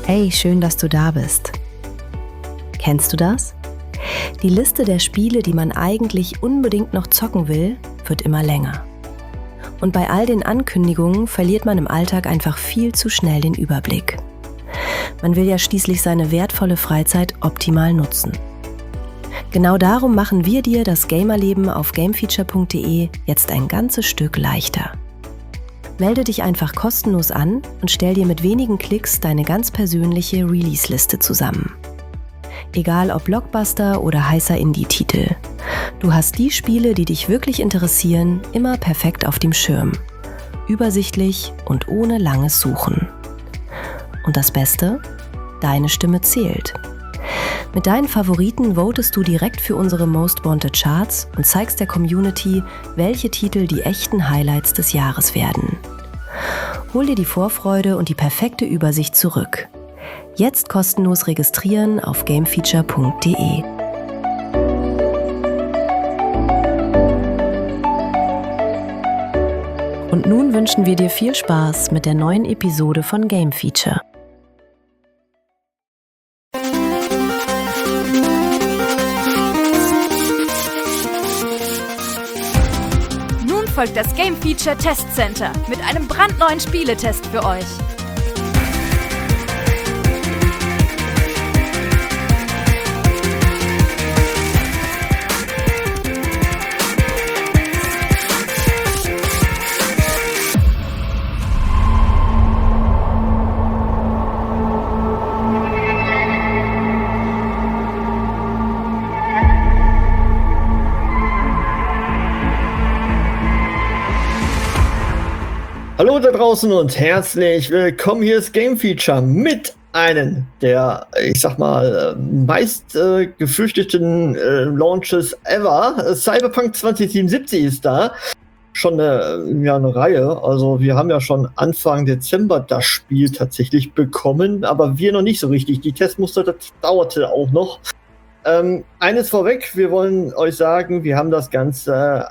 Hey, schön, dass du da bist. Kennst du das? Die Liste der Spiele, die man eigentlich unbedingt noch zocken will, wird immer länger. Und bei all den Ankündigungen verliert man im Alltag einfach viel zu schnell den Überblick. Man will ja schließlich seine wertvolle Freizeit optimal nutzen. Genau darum machen wir dir das Gamerleben auf gamefeature.de jetzt ein ganzes Stück leichter. Melde dich einfach kostenlos an und stell dir mit wenigen Klicks deine ganz persönliche Release-Liste zusammen. Egal ob Blockbuster oder heißer Indie-Titel. Du hast die Spiele, die dich wirklich interessieren, immer perfekt auf dem Schirm. Übersichtlich und ohne langes Suchen. Und das Beste? Deine Stimme zählt. Mit deinen Favoriten votest du direkt für unsere Most Wanted Charts und zeigst der Community, welche Titel die echten Highlights des Jahres werden. Hol dir die Vorfreude und die perfekte Übersicht zurück. Jetzt kostenlos registrieren auf gamefeature.de. Und nun wünschen wir dir viel Spaß mit der neuen Episode von Game Feature. Nun folgt das Game Feature Test Center mit einem brandneuen Spieletest für euch. Hallo da draußen und herzlich willkommen. Hier ist Game Feature mit einem der, ich sag mal, meist gefürchteten Launches ever. Cyberpunk 2077 ist da. Schon eine Reihe. Also wir haben ja schon Anfang Dezember das Spiel tatsächlich bekommen, aber wir noch nicht so richtig. Die Testmuster, das dauerte auch noch. Eines vorweg, wir wollen euch sagen, wir haben das Ganze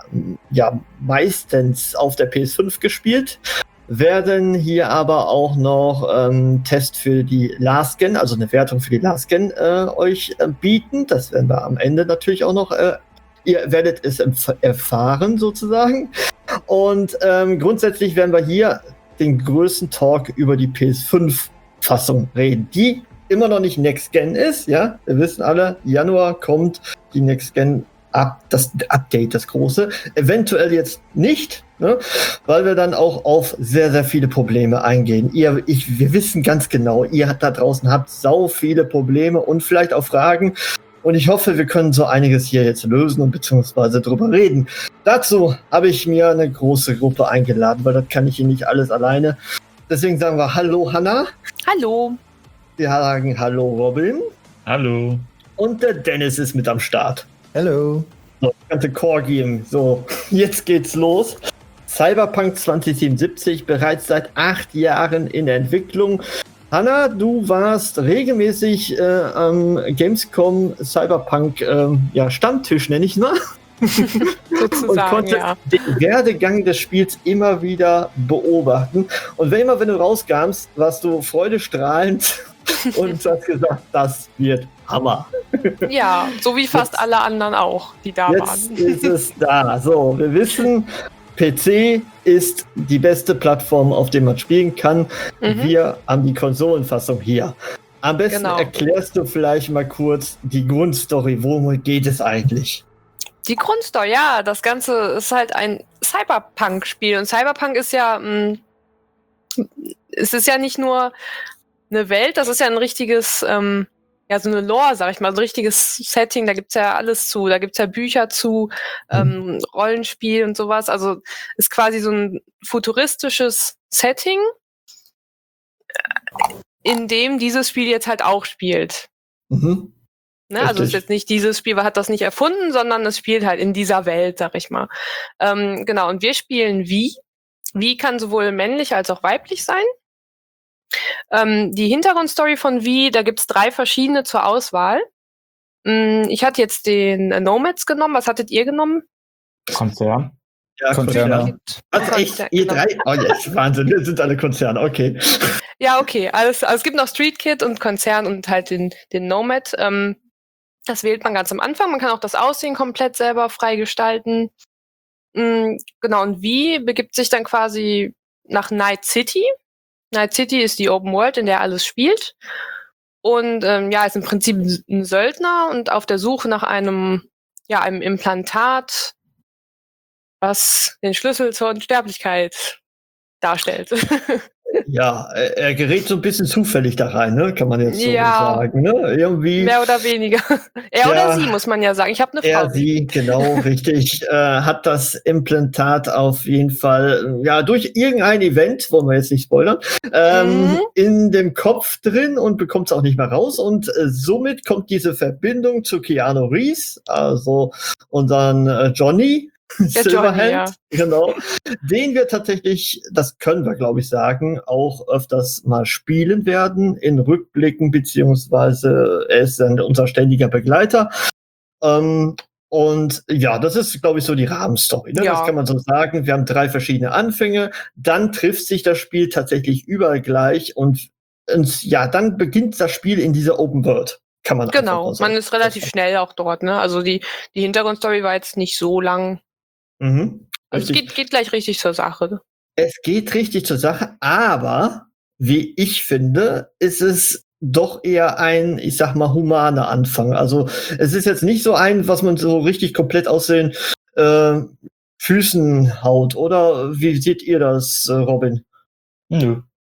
meistens auf der PS5 gespielt, werden hier aber auch noch Test für die Last Gen, also eine Wertung für die Last Gen euch bieten. Das werden wir am Ende natürlich auch noch, ihr werdet es erfahren sozusagen. Und grundsätzlich werden wir hier den größten Talk über die PS5-Fassung reden, die immer noch nicht Next Gen ist, ja. Wir wissen alle, Januar kommt die Next Gen das Update, das große. Eventuell jetzt nicht, ne? Weil wir dann auch auf sehr, sehr viele Probleme eingehen. Wir wissen ganz genau, ihr da draußen habt sau viele Probleme und vielleicht auch Fragen. Und ich hoffe, wir können so einiges hier jetzt lösen und beziehungsweise drüber reden. Dazu habe ich mir eine große Gruppe eingeladen, weil das kann ich hier nicht alles alleine. Deswegen sagen wir Hallo, Hannah. Hallo. Wir sagen Hallo, Robin. Hallo. Und der Dennis ist mit am Start. Hallo. So, ganze Core-Game. So, jetzt geht's los. Cyberpunk 2077, bereits seit 8 Jahren in Entwicklung. Hanna, du warst regelmäßig am Gamescom Cyberpunk Stammtisch, nenne ich mal. Sozusagen, und konntest den Werdegang des Spiels immer wieder beobachten. Und wenn du rauskamst, warst du freudestrahlend und hast gesagt, das wird Hammer. Ja, so wie fast alle anderen auch, die da waren. Jetzt ist es da. So, wir wissen, PC ist die beste Plattform, auf der man spielen kann. Wir haben die Konsolenfassung hier. Am besten erklärst du vielleicht mal kurz die Grundstory. Worum geht es eigentlich? Die Grundstory, ja, das Ganze ist halt ein Cyberpunk-Spiel. Und Cyberpunk ist ja, es ist ja nicht nur eine Welt, das ist ja ein richtiges, so eine Lore, sag ich mal, so ein richtiges Setting, da gibt's ja alles zu, da gibt's ja Bücher zu, Rollenspiel und sowas, also ist quasi so ein futuristisches Setting, in dem dieses Spiel jetzt halt auch spielt. Ne? Also es ist jetzt nicht dieses Spiel, hat das nicht erfunden, sondern es spielt halt in dieser Welt, sag ich mal. Genau, und wir spielen Vi. Vi kann sowohl männlich als auch weiblich sein. Die Hintergrundstory von Vi, da gibt's 3 verschiedene zur Auswahl. Ich hatte jetzt den Nomads genommen. Was hattet ihr genommen? Konzern. Ja, Konzerne. Also echt, ihr drei? Oh yes, Wahnsinn, wir sind alle Konzerne, okay. Ja, okay. Also es gibt noch Street Kid und Konzern und halt den Nomad. Das wählt man ganz am Anfang. Man kann auch das Aussehen komplett selber frei gestalten. Genau, und wie begibt sich dann quasi nach Night City. Night City ist die Open World, in der alles spielt. Und ist im Prinzip ein Söldner und auf der Suche nach einem Implantat, was den Schlüssel zur Unsterblichkeit darstellt. Ja, er gerät so ein bisschen zufällig da rein, ne? Kann man jetzt so sagen, ne? Irgendwie. Mehr oder weniger. Er oder sie, muss man ja sagen. Ich habe eine Frau. Sie, genau, richtig. Hat das Implantat auf jeden Fall, durch irgendein Event, wollen wir jetzt nicht spoilern, in dem Kopf drin und bekommt es auch nicht mehr raus. Und somit kommt diese Verbindung zu Keanu Reeves, also unseren Johnny. Silverhand, genau. Den wir tatsächlich, das können wir glaube ich sagen, auch öfters mal spielen werden in Rückblicken, beziehungsweise er ist dann unser ständiger Begleiter. Und ja, das ist glaube ich so die Rahmenstory, ne? Das kann man so sagen. Wir haben 3 verschiedene Anfänge, dann trifft sich das Spiel tatsächlich überall gleich und dann beginnt das Spiel in dieser Open World. Kann man man ist relativ schnell auch dort, ne? Also die Hintergrundstory war jetzt nicht so lang. Also es geht gleich richtig zur Sache. Es geht richtig zur Sache, aber wie ich finde, ist es doch eher ein, ich sag mal, humaner Anfang. Also es ist jetzt nicht so ein, was man so richtig komplett aus den Füßen haut, oder? Wie seht ihr das, Robin? Nö.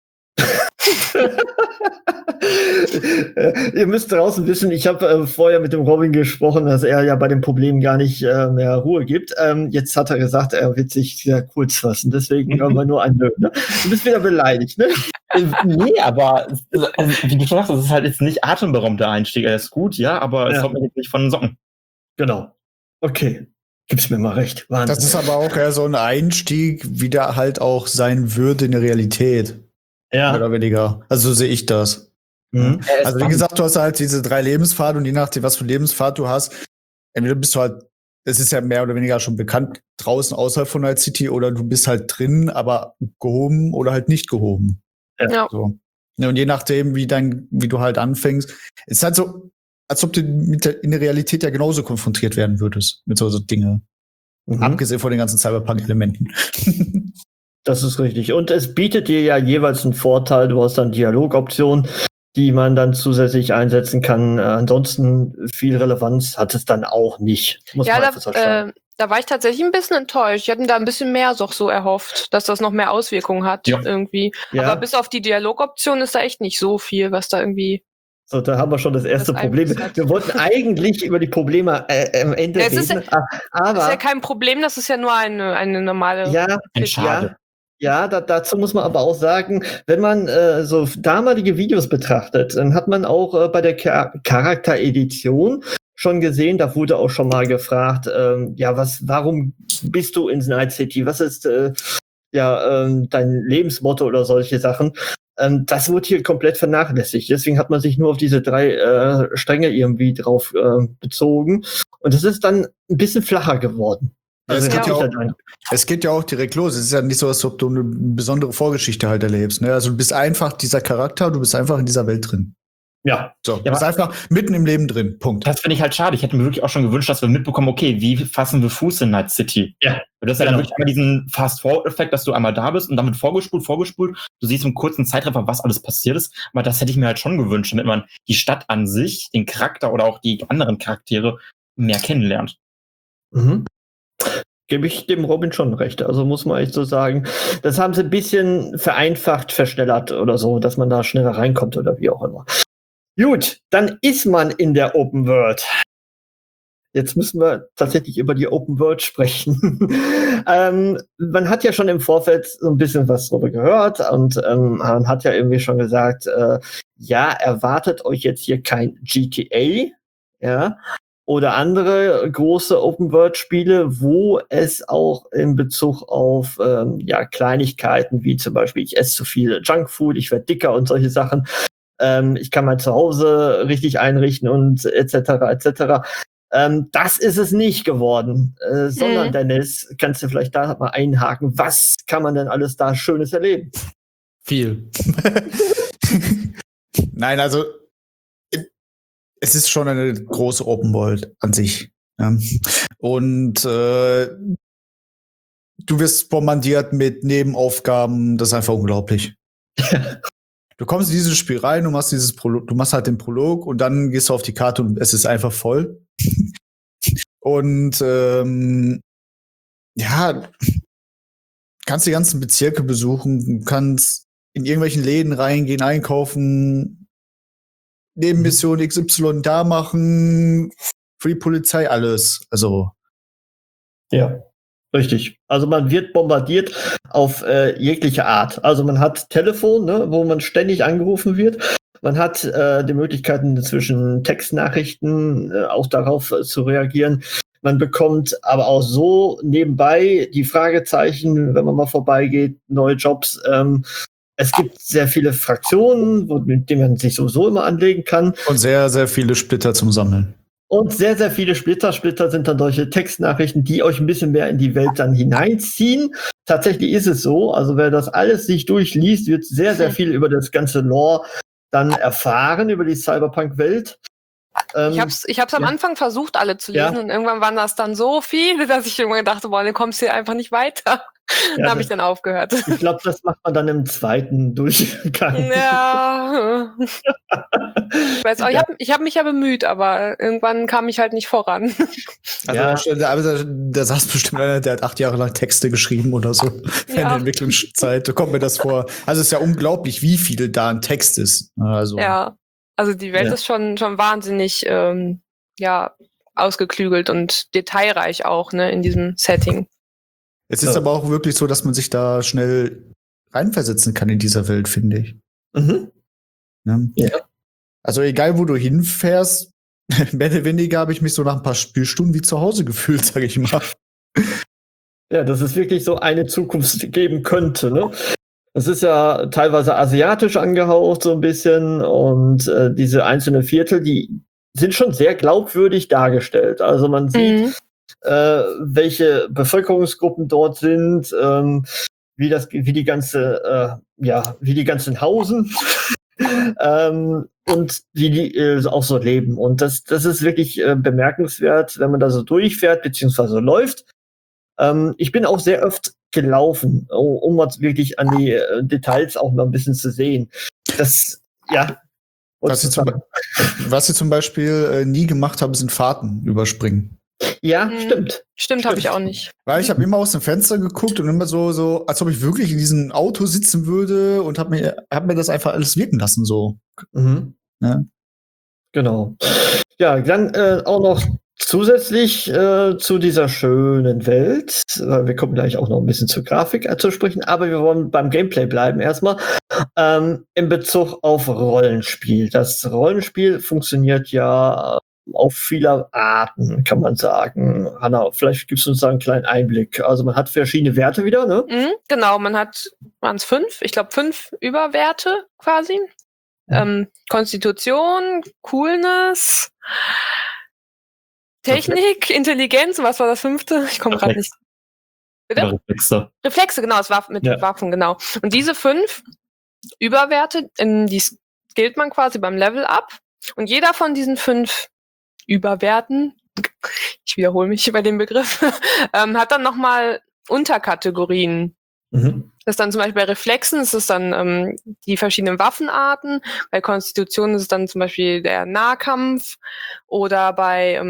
Ihr müsst draußen wissen, ich habe vorher mit dem Robin gesprochen, dass er ja bei den Problemen gar nicht mehr Ruhe gibt. Jetzt hat er gesagt, er wird sich sehr kurz fassen. Deswegen hören wir nur ein Nö. Ne? Du bist wieder beleidigt, ne? Nee, aber wie du schon sagst, das ist halt jetzt nicht atemberaubender Einstieg. Er ist gut, aber es haut mir jetzt nicht von den Socken. Genau. Okay. Gib's mir mal recht. Wahnsinn. Das ist aber auch eher so ein Einstieg, wie der halt auch sein würde in der Realität. Ja. Mehr oder weniger. Also so sehe ich das. Also wie gesagt, du hast halt diese 3 Lebenspfade und je nachdem, was für Lebenspfad du hast, entweder bist du halt, es ist ja mehr oder weniger schon bekannt, draußen außerhalb von Night City oder du bist halt drin, aber gehoben oder halt nicht gehoben. Ja. So. Und je nachdem, wie du halt anfängst, ist halt so, als ob du in der Realität ja genauso konfrontiert werden würdest mit so Dinge. Abgesehen von den ganzen Cyberpunk-Elementen. Das ist richtig. Und es bietet dir ja jeweils einen Vorteil. Du hast dann Dialogoptionen, die man dann zusätzlich einsetzen kann. Ansonsten viel Relevanz hat es dann auch nicht. Da war ich tatsächlich ein bisschen enttäuscht. Ich hätte mir da ein bisschen mehr so erhofft, dass das noch mehr Auswirkungen hat irgendwie. Ja. Aber bis auf die Dialogoption ist da echt nicht so viel, was da irgendwie... So, da haben wir schon das erste Problem. Wir wollten eigentlich über die Probleme am Ende reden. Aber das ist ja kein Problem, das ist ja nur eine normale... Dazu muss man aber auch sagen, wenn man so damalige Videos betrachtet, dann hat man auch bei der Charakteredition schon gesehen, da wurde auch schon mal gefragt, warum bist du in Night City? Was ist dein Lebensmotto oder solche Sachen? Das wurde hier komplett vernachlässigt. Deswegen hat man sich nur auf diese 3 Stränge irgendwie drauf bezogen. Und das ist dann ein bisschen flacher geworden. Also es geht ja auch direkt los. Es ist ja nicht so, als ob du eine besondere Vorgeschichte halt erlebst. Ne? Also du bist einfach dieser Charakter, du bist einfach in dieser Welt drin. Ja. So, du bist einfach mitten im Leben drin. Punkt. Das finde ich halt schade. Ich hätte mir wirklich auch schon gewünscht, dass wir mitbekommen, okay, wie fassen wir Fuß in Night City? Ja. Das ist ja dann wirklich einmal diesen Fast-Forward-Effekt, dass du einmal da bist und damit vorgespult. Du siehst im kurzen Zeitraffer, was alles passiert ist. Aber das hätte ich mir halt schon gewünscht, damit man die Stadt an sich, den Charakter oder auch die anderen Charaktere mehr kennenlernt. Gebe ich dem Robin schon recht. Also muss man echt so sagen, das haben sie ein bisschen vereinfacht, verschnellert oder so, dass man da schneller reinkommt oder wie auch immer. Gut, dann ist man in der Open World. Jetzt müssen wir tatsächlich über die Open World sprechen. Man hat ja schon im Vorfeld so ein bisschen was drüber gehört und man hat ja irgendwie schon gesagt, erwartet euch jetzt hier kein GTA, oder andere große Open-World-Spiele, wo es auch in Bezug auf Kleinigkeiten, wie zum Beispiel, ich esse zu viel Junkfood, ich werde dicker und solche Sachen, ich kann mein Zuhause richtig einrichten und etc. Das ist es nicht geworden. Sondern, Dennis, kannst du vielleicht da mal einhaken, was kann man denn alles da Schönes erleben? Viel. Nein, also es ist schon eine große Open World an sich. Ja. Und du wirst bombardiert mit Nebenaufgaben, das ist einfach unglaublich. Du kommst in dieses Spiel rein, du machst du machst halt den Prolog und dann gehst du auf die Karte und es ist einfach voll. Und kannst die ganzen Bezirke besuchen, kannst in irgendwelchen Läden reingehen, einkaufen, Nebenmission XY da machen, für die Polizei alles. Also. Ja, richtig. Also man wird bombardiert auf jegliche Art. Also man hat Telefon, ne, wo man ständig angerufen wird. Man hat die Möglichkeiten zwischen Textnachrichten auch darauf zu reagieren. Man bekommt aber auch so nebenbei die Fragezeichen, wenn man mal vorbeigeht, neue Jobs. Es gibt sehr viele Fraktionen, mit denen man sich sowieso immer anlegen kann. Und sehr, sehr viele Splitter zum Sammeln. Und sehr, sehr viele Splitter. Splitter sind dann solche Textnachrichten, die euch ein bisschen mehr in die Welt dann hineinziehen. Tatsächlich ist es so. Also wer das alles sich durchliest, wird sehr, sehr viel über das ganze Lore dann erfahren, über die Cyberpunk-Welt. Ich hab's am Anfang versucht, alle zu lesen, und irgendwann waren das dann so viele, dass ich irgendwann dachte, boah, du kommst hier einfach nicht weiter. Da habe ich dann aufgehört. Ich glaube, das macht man dann im zweiten Durchgang. Ja. Ich weiß auch, ich hab mich ja bemüht, aber irgendwann kam ich halt nicht voran. Also da saß bestimmt einer, der hat 8 Jahre lang Texte geschrieben oder so. In der Entwicklungszeit. So kommt mir das vor. Also es ist ja unglaublich, wie viel da ein Text ist. Also. Ja. Also die Welt ist schon wahnsinnig ausgeklügelt und detailreich auch, ne, in diesem Setting. Es ist aber auch wirklich so, dass man sich da schnell reinversetzen kann in dieser Welt, finde ich. Mhm. Ja. Also egal, wo du hinfährst, mehr oder weniger habe ich mich so nach ein paar Spielstunden wie zu Hause gefühlt, sage ich mal. Ja, dass es wirklich so eine Zukunft geben könnte, ne? Es ist ja teilweise asiatisch angehaucht, so ein bisschen, und diese einzelnen Viertel, die sind schon sehr glaubwürdig dargestellt. Also man sieht, welche Bevölkerungsgruppen dort sind, wie die ganzen Hausen und wie die auch so leben. Und das ist wirklich bemerkenswert, wenn man da so durchfährt, beziehungsweise läuft. Ich bin auch sehr oft gelaufen, um wirklich an die Details auch mal ein bisschen zu sehen. Das, ja. Was ich zum Beispiel nie gemacht habe, sind Fahrten überspringen. Ja, stimmt. Stimmt, habe ich auch nicht. Weil ich habe immer aus dem Fenster geguckt und immer so, als ob ich wirklich in diesem Auto sitzen würde, und hab mir das einfach alles wirken lassen, so. Mhm. Ja. Genau. Ja, dann auch noch zusätzlich zu dieser schönen Welt, weil wir kommen gleich auch noch ein bisschen zur Grafik zu sprechen, aber wir wollen beim Gameplay bleiben erstmal, in Bezug auf Rollenspiel. Das Rollenspiel funktioniert ja auf vieler Arten, kann man sagen. Hanna, vielleicht gibst du uns da einen kleinen Einblick. Also man hat verschiedene Werte wieder, ne? Genau, waren es 5? Ich glaube 5 Überwerte quasi. Konstitution, Coolness, Technik, Intelligenz, was war das 5.? Ich komme gerade nicht. Bitte? Reflexe, genau, es war mit Waffen, genau. Und diese 5 Überwerte, die skillt man quasi beim Level-Up. Und jeder von diesen 5 Überwerten, ich wiederhole mich bei dem Begriff, hat dann nochmal Unterkategorien. Das ist dann zum Beispiel bei Reflexen, ist es dann die verschiedenen Waffenarten. Bei Konstitution ist es dann zum Beispiel der Nahkampf, oder bei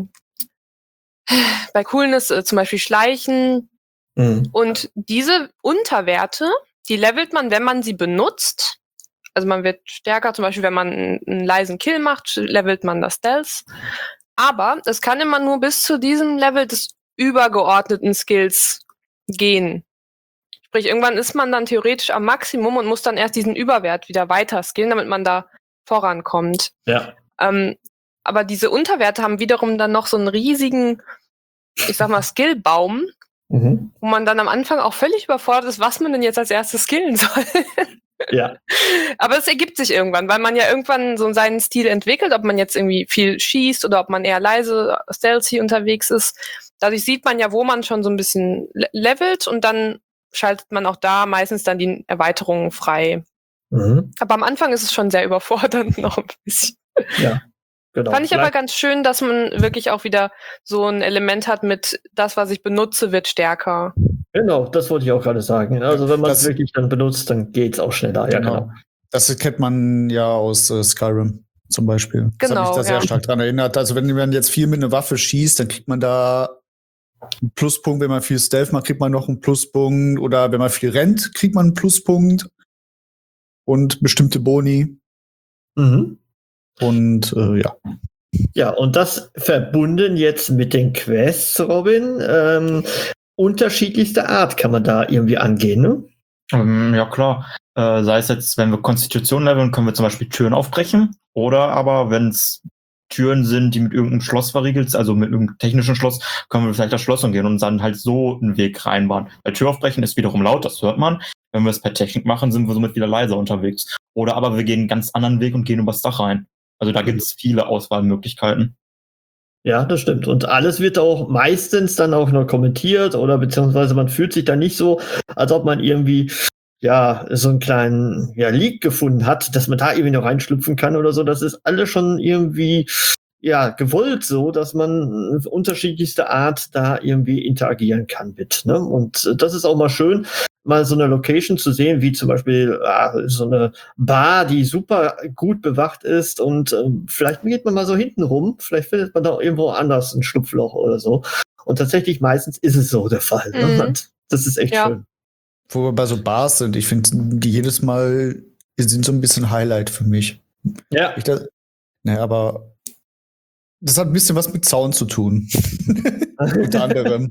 Coolness zum Beispiel Schleichen. Und diese Unterwerte, die levelt man, wenn man sie benutzt. Also man wird stärker, zum Beispiel wenn man einen leisen Kill macht, levelt man das Stealth. Aber es kann immer nur bis zu diesem Level des übergeordneten Skills gehen. Sprich, irgendwann ist man dann theoretisch am Maximum und muss dann erst diesen Überwert wieder weiter skillen, damit man da vorankommt. Ja. Aber diese Unterwerte haben wiederum dann noch so einen riesigen, ich sag mal, Skillbaum, wo man dann am Anfang auch völlig überfordert ist, was man denn jetzt als erstes skillen soll. Ja. Aber es ergibt sich irgendwann, weil man ja irgendwann so seinen Stil entwickelt, ob man jetzt irgendwie viel schießt oder ob man eher leise, stealthy unterwegs ist. Dadurch sieht man ja, wo man schon so ein bisschen levelt und dann schaltet man auch da meistens dann die Erweiterungen frei. Aber am Anfang ist es schon sehr überfordernd noch ein bisschen. Ja, genau. Fand ich aber ganz schön, dass man wirklich auch wieder so ein Element hat mit das, was ich benutze, wird stärker. Genau, das wollte ich auch gerade sagen. Also wenn man es wirklich dann benutzt, dann geht es auch schneller. Ja, genau. Das kennt man ja aus Skyrim zum Beispiel. Das hat mich da sehr stark dran erinnert. Also wenn man jetzt viel mit einer Waffe schießt, dann kriegt man da einen Pluspunkt. Wenn man viel Stealth macht, kriegt man noch einen Pluspunkt. Oder wenn man viel rennt, kriegt man einen Pluspunkt. Und bestimmte Boni. Und ja. Ja, und das verbunden jetzt mit den Quests, Robin. Unterschiedlichste Art kann man da irgendwie angehen, ne? Ja, klar. Sei es jetzt, wenn wir Konstitution leveln, können wir zum Beispiel Türen aufbrechen. Oder aber, wenn es Türen sind, die mit irgendeinem Schloss verriegelt sind, also mit irgendeinem technischen Schloss, können wir vielleicht das Schloss umgehen und dann halt so einen Weg reinbauen. Weil Tür aufbrechen ist wiederum laut, das hört man. Wenn wir es per Technik machen, sind wir somit wieder leiser unterwegs. Oder aber wir gehen einen ganz anderen Weg und gehen übers Dach rein. Also da gibt es viele Auswahlmöglichkeiten. Ja, das stimmt. Und alles wird auch meistens dann auch noch kommentiert oder beziehungsweise man fühlt sich dann nicht so, als ob man irgendwie so einen kleinen Leak gefunden hat, dass man da irgendwie noch reinschlüpfen kann oder so. Das ist alles schon irgendwie gewollt so, dass man unterschiedlichste Art da irgendwie interagieren kann mit. Ne? Und das ist auch mal schön, mal so eine Location zu sehen, wie zum Beispiel so eine Bar, die super gut bewacht ist und vielleicht geht man mal so hinten rum, vielleicht findet man da irgendwo anders ein Schlupfloch oder so. Und tatsächlich meistens ist es so der Fall. Ne? Das ist echt schön. Wo wir bei so Bars sind, ich finde, die jedes Mal sind so ein bisschen Highlight für mich. Ja. Aber das hat ein bisschen was mit Sound zu tun. Unter anderem.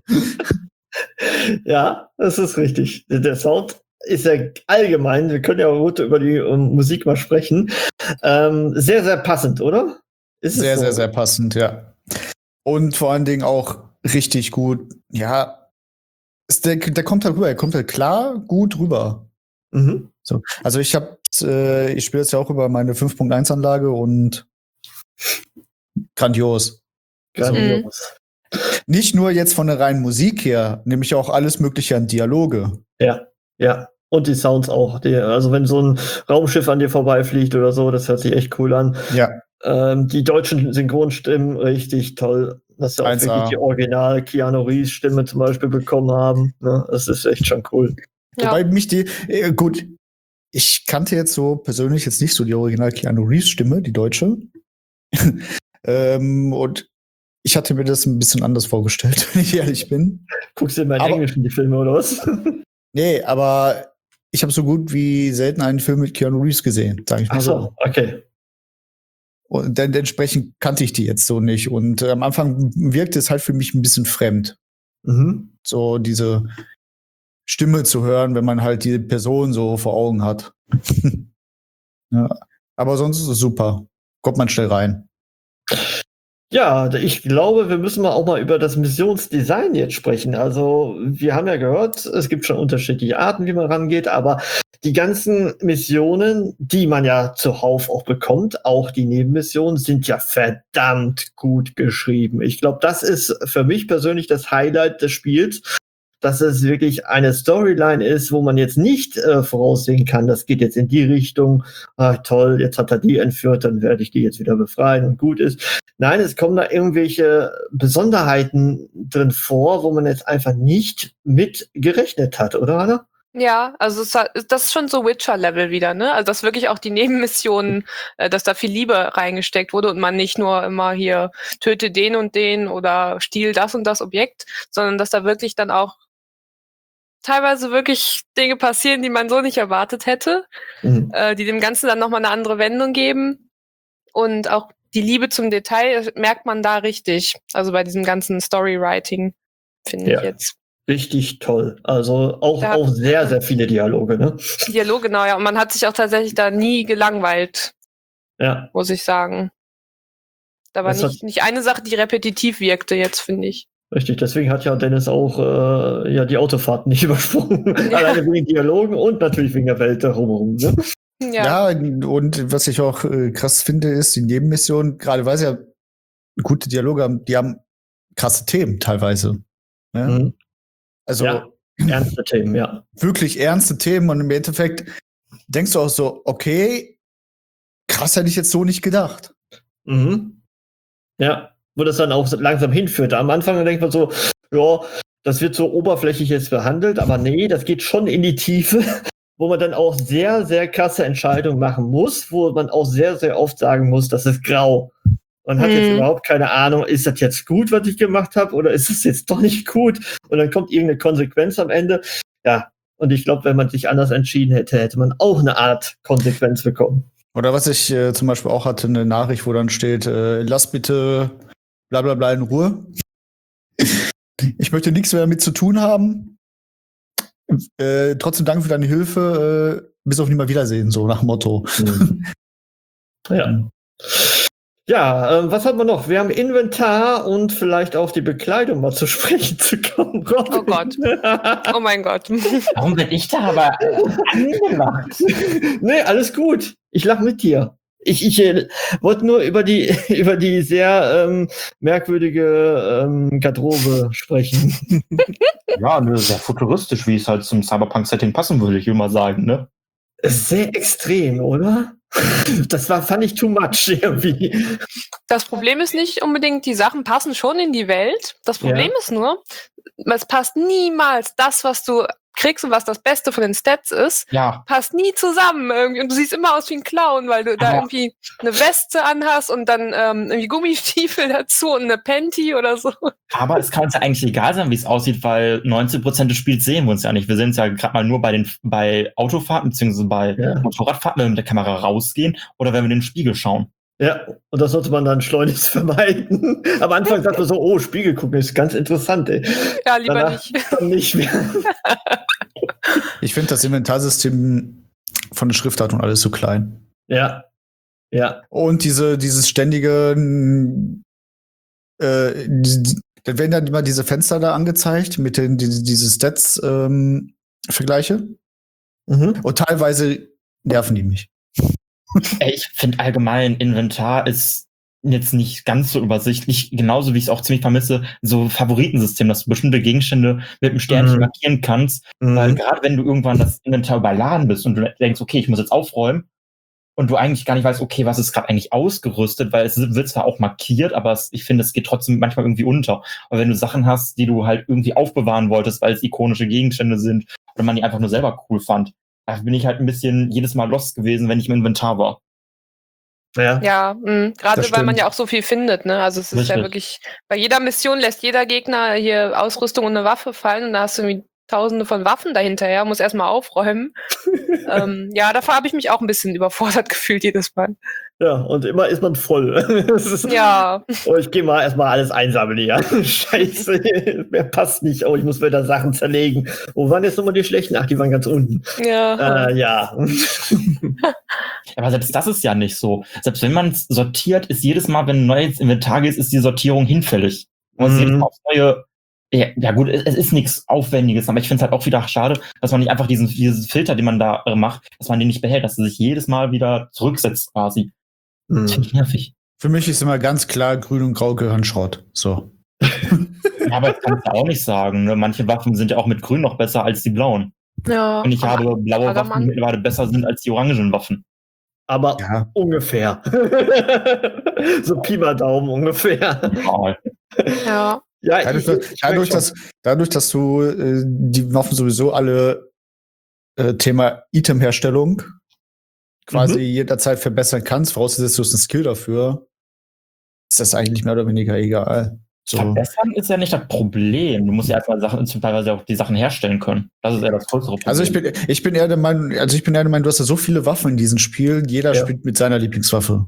Ja, das ist richtig. Der Sound ist ja allgemein, wir können ja heute über die Musik mal sprechen, sehr, sehr passend, oder? Ist sehr, es so? sehr, sehr passend, ja. Und vor allen Dingen auch richtig gut, ja, der kommt halt rüber, er kommt halt klar gut rüber. So. Also ich spiele jetzt ja auch über meine 5.1-Anlage und grandios. Grandios. Nicht nur jetzt von der reinen Musik her, nämlich auch alles Mögliche an Dialoge. Ja. Und die Sounds auch. Also wenn so ein Raumschiff an dir vorbeifliegt oder so, das hört sich echt cool an. Ja. Die deutschen Synchronstimmen, richtig toll. Dass wir auch wirklich die Original Keanu Reeves Stimme zum Beispiel bekommen haben. Ne? Das ist echt schon cool. Ja. Wobei mich gut, ich kannte jetzt so persönlich jetzt nicht so die Original Keanu Reeves Stimme, die deutsche. Und ich hatte mir das ein bisschen anders vorgestellt, wenn ich ehrlich bin. Guckst du in meinen Englischen die Filme oder was? Nee, aber ich habe so gut wie selten einen Film mit Keanu Reeves gesehen, sage ich mal so. Okay. Und dann entsprechend kannte ich die jetzt so nicht. Und am Anfang wirkte es halt für mich ein bisschen fremd. So diese Stimme zu hören, wenn man halt die Person so vor Augen hat. Ja. Aber sonst ist es super. Kommt man schnell rein. Ja, ich glaube, wir müssen auch mal über das Missionsdesign jetzt sprechen. Also, wir haben ja gehört, es gibt schon unterschiedliche Arten, wie man rangeht, aber die ganzen Missionen, die man ja zuhauf auch bekommt, auch die Nebenmissionen, sind ja verdammt gut geschrieben. Ich glaube, das ist für mich persönlich das Highlight des Spiels, dass es wirklich eine Storyline ist, wo man jetzt nicht voraussehen kann, das geht jetzt in die Richtung, toll, jetzt hat er die entführt, dann werde ich die jetzt wieder befreien und gut ist. Nein, es kommen da irgendwelche Besonderheiten drin vor, wo man jetzt einfach nicht mit gerechnet hat, oder Anna? Ja, also das ist schon so Witcher-Level wieder, ne? Also dass wirklich auch die Nebenmissionen, dass da viel Liebe reingesteckt wurde und man nicht nur immer hier töte den und den oder stiehl das und das Objekt, sondern dass da wirklich dann auch teilweise wirklich Dinge passieren, die man so nicht erwartet hätte, die dem Ganzen dann nochmal eine andere Wendung geben. Und auch die Liebe zum Detail merkt man da richtig. Also bei diesem ganzen Storywriting, finde ich jetzt. Richtig toll. Also auch sehr, sehr viele Dialoge, ne? Dialoge, genau, ja. Und man hat sich auch tatsächlich da nie gelangweilt. Ja. Muss ich sagen. Da war nicht eine Sache, die repetitiv wirkte jetzt, finde ich. Richtig, deswegen hat ja Dennis auch die Autofahrt nicht übersprungen. Ja. Alleine wegen Dialogen und natürlich wegen der Welt drumherum. Ne? Ja, und was ich auch krass finde, ist, die Nebenmission, gerade weil sie ja gute Dialoge haben, die haben krasse Themen teilweise. Ne? Mhm. Also ernste Themen, ja. Wirklich ernste Themen und im Endeffekt denkst du auch so, okay, krass, hätte ich jetzt so nicht gedacht. Mhm. Ja, wo das dann auch langsam hinführt. Am Anfang denkt man so, ja, das wird so oberflächlich jetzt behandelt, aber nee, das geht schon in die Tiefe, wo man dann auch sehr, sehr krasse Entscheidungen machen muss, wo man auch sehr, sehr oft sagen muss, das ist grau. Man hat jetzt überhaupt keine Ahnung, ist das jetzt gut, was ich gemacht habe, oder ist es jetzt doch nicht gut? Und dann kommt irgendeine Konsequenz am Ende. Ja, und ich glaube, wenn man sich anders entschieden hätte, hätte man auch eine Art Konsequenz bekommen. Oder was ich zum Beispiel auch hatte, eine Nachricht, wo dann steht, lass bitte bla bla bla in Ruhe. Ich möchte nichts mehr damit zu tun haben. Trotzdem danke für deine Hilfe. Bis auf Nimmerwiedersehen, so nach Motto. Ja. Ja, was haben wir noch? Wir haben Inventar und vielleicht auch die Bekleidung mal zu sprechen zu kommen. Oh Gott. Oh mein Gott. Warum bin ich da aber angemacht? Nee, alles gut. Ich lach mit dir. Ich wollte nur über die sehr merkwürdige Garderobe sprechen. Ja, sehr futuristisch, wie es halt zum Cyberpunk-Setting passen würde, ich will mal sagen, ne? Sehr extrem, oder? Das fand ich too much irgendwie. Das Problem ist nicht unbedingt, die Sachen passen schon in die Welt. Das Problem ist nur, es passt niemals das, was du kriegst und was das Beste von den Stats ist, passt nie zusammen irgendwie. Und du siehst immer aus wie ein Clown, weil du da irgendwie eine Weste anhast und dann irgendwie Gummistiefel dazu und eine Panty oder so. Aber es kann uns ja eigentlich egal sein, wie es aussieht, weil 90% des Spiels sehen wir uns ja nicht. Wir sehen es ja gerade mal nur bei Autofahrten beziehungsweise bei Motorradfahrten, wenn wir mit der Kamera rausgehen oder wenn wir in den Spiegel schauen. Ja, und das sollte man dann schleunigst vermeiden. Am Anfang sagt man so, oh, Spiegel gucken ist ganz interessant, ey. Ja, lieber danach nicht. Nicht mehr. Ich finde das Inventarsystem von der Schriftart und alles so klein. Ja. Ja. Und dieses ständige, dann werden dann immer diese Fenster da angezeigt mit diese Stats-Vergleiche. Und teilweise nerven die mich. Ich finde allgemein, Inventar ist jetzt nicht ganz so übersichtlich, genauso wie ich es auch ziemlich vermisse, so Favoritensystem, dass du bestimmte Gegenstände mit einem Sternchen markieren kannst, weil gerade wenn du irgendwann das Inventar überladen bist und du denkst, okay, ich muss jetzt aufräumen und du eigentlich gar nicht weißt, okay, was ist gerade eigentlich ausgerüstet, weil es wird zwar auch markiert, aber ich finde, es geht trotzdem manchmal irgendwie unter. Aber wenn du Sachen hast, die du halt irgendwie aufbewahren wolltest, weil es ikonische Gegenstände sind oder man die einfach nur selber cool fand, da bin ich halt ein bisschen jedes Mal lost gewesen, wenn ich im Inventar war. Ja, gerade weil man ja auch so viel findet, ne? Also es ist ja wirklich, bei jeder Mission lässt jeder Gegner hier Ausrüstung und eine Waffe fallen und da hast du irgendwie Tausende von Waffen dahinterher, muss erstmal aufräumen. Davor habe ich mich auch ein bisschen überfordert gefühlt jedes Mal. Ja, und immer ist man voll. Oh, ich gehe mal erstmal alles einsammeln hier. Scheiße, mehr passt nicht. Oh, ich muss wieder Sachen zerlegen. Wo waren jetzt nochmal die schlechten? Ach, die waren ganz unten. Ja. Aber selbst das ist ja nicht so. Selbst wenn man es sortiert, ist jedes Mal, wenn ein neues Inventar geht, ist die Sortierung hinfällig. Und jedes Mal aufs Neue. Ja gut, es ist nichts Aufwendiges, aber ich finde es halt auch wieder schade, dass man nicht einfach diesen Filter, den man da macht, dass man den nicht behält, dass er sich jedes Mal wieder zurücksetzt quasi. Das finde ich nervig. Für mich ist immer ganz klar, grün und grau gehören Schrott. So. Ja, aber das kannst du auch nicht sagen. Ne? Manche Waffen sind ja auch mit grün noch besser als die blauen. Ja. Und ich habe blaue Waffen, die mittlerweile besser sind als die orangen Waffen. Aber ungefähr. So Pi mal Daumen ungefähr. Ja. Ja, dadurch, dass du die Waffen sowieso alle Thema Itemherstellung quasi jederzeit verbessern kannst, vorausgesetzt du hast einen Skill dafür, ist das eigentlich mehr oder weniger egal. So. Verbessern ist ja nicht das Problem. Du musst ja erstmal teilweise auch die Sachen herstellen können. Das ist ja das größere Problem. Also ich bin eher der Meinung, du hast ja so viele Waffen in diesem Spiel, jeder spielt mit seiner Lieblingswaffe.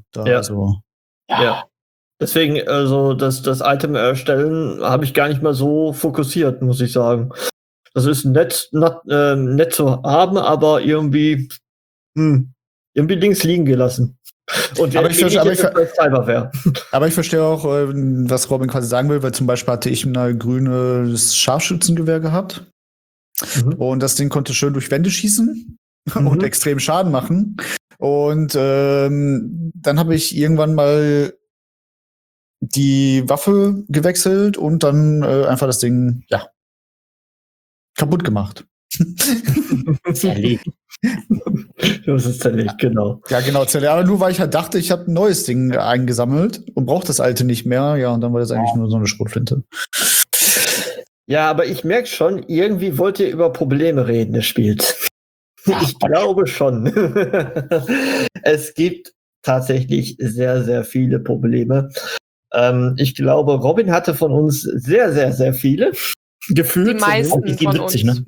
Ja. Deswegen, also das Item erstellen habe ich gar nicht mal so fokussiert, muss ich sagen. Das ist nett zu haben, aber irgendwie links liegen gelassen. Und aber ich Cyberware. Aber ich verstehe auch, was Robin quasi sagen will, weil zum Beispiel hatte ich ein grünes Scharfschützengewehr gehabt. Und das Ding konnte schön durch Wände schießen und extrem Schaden machen. Und dann habe ich irgendwann mal die Waffe gewechselt und dann einfach das Ding, kaputt gemacht. Zerlegt. Du hast es zerlegt, genau. Ja, genau, zerlegt. Aber nur weil ich halt dachte, ich habe ein neues Ding eingesammelt und brauche das alte nicht mehr. Ja, und dann war das eigentlich nur so eine Schrotflinte. Ja, aber ich merke schon, irgendwie wollt ihr über Probleme reden, ihr spielt. Ich glaube schon. Es gibt tatsächlich sehr, sehr viele Probleme. Ich glaube, Robin hatte von uns sehr, sehr, sehr viele. Gefühlt. Die meisten von uns. Ne?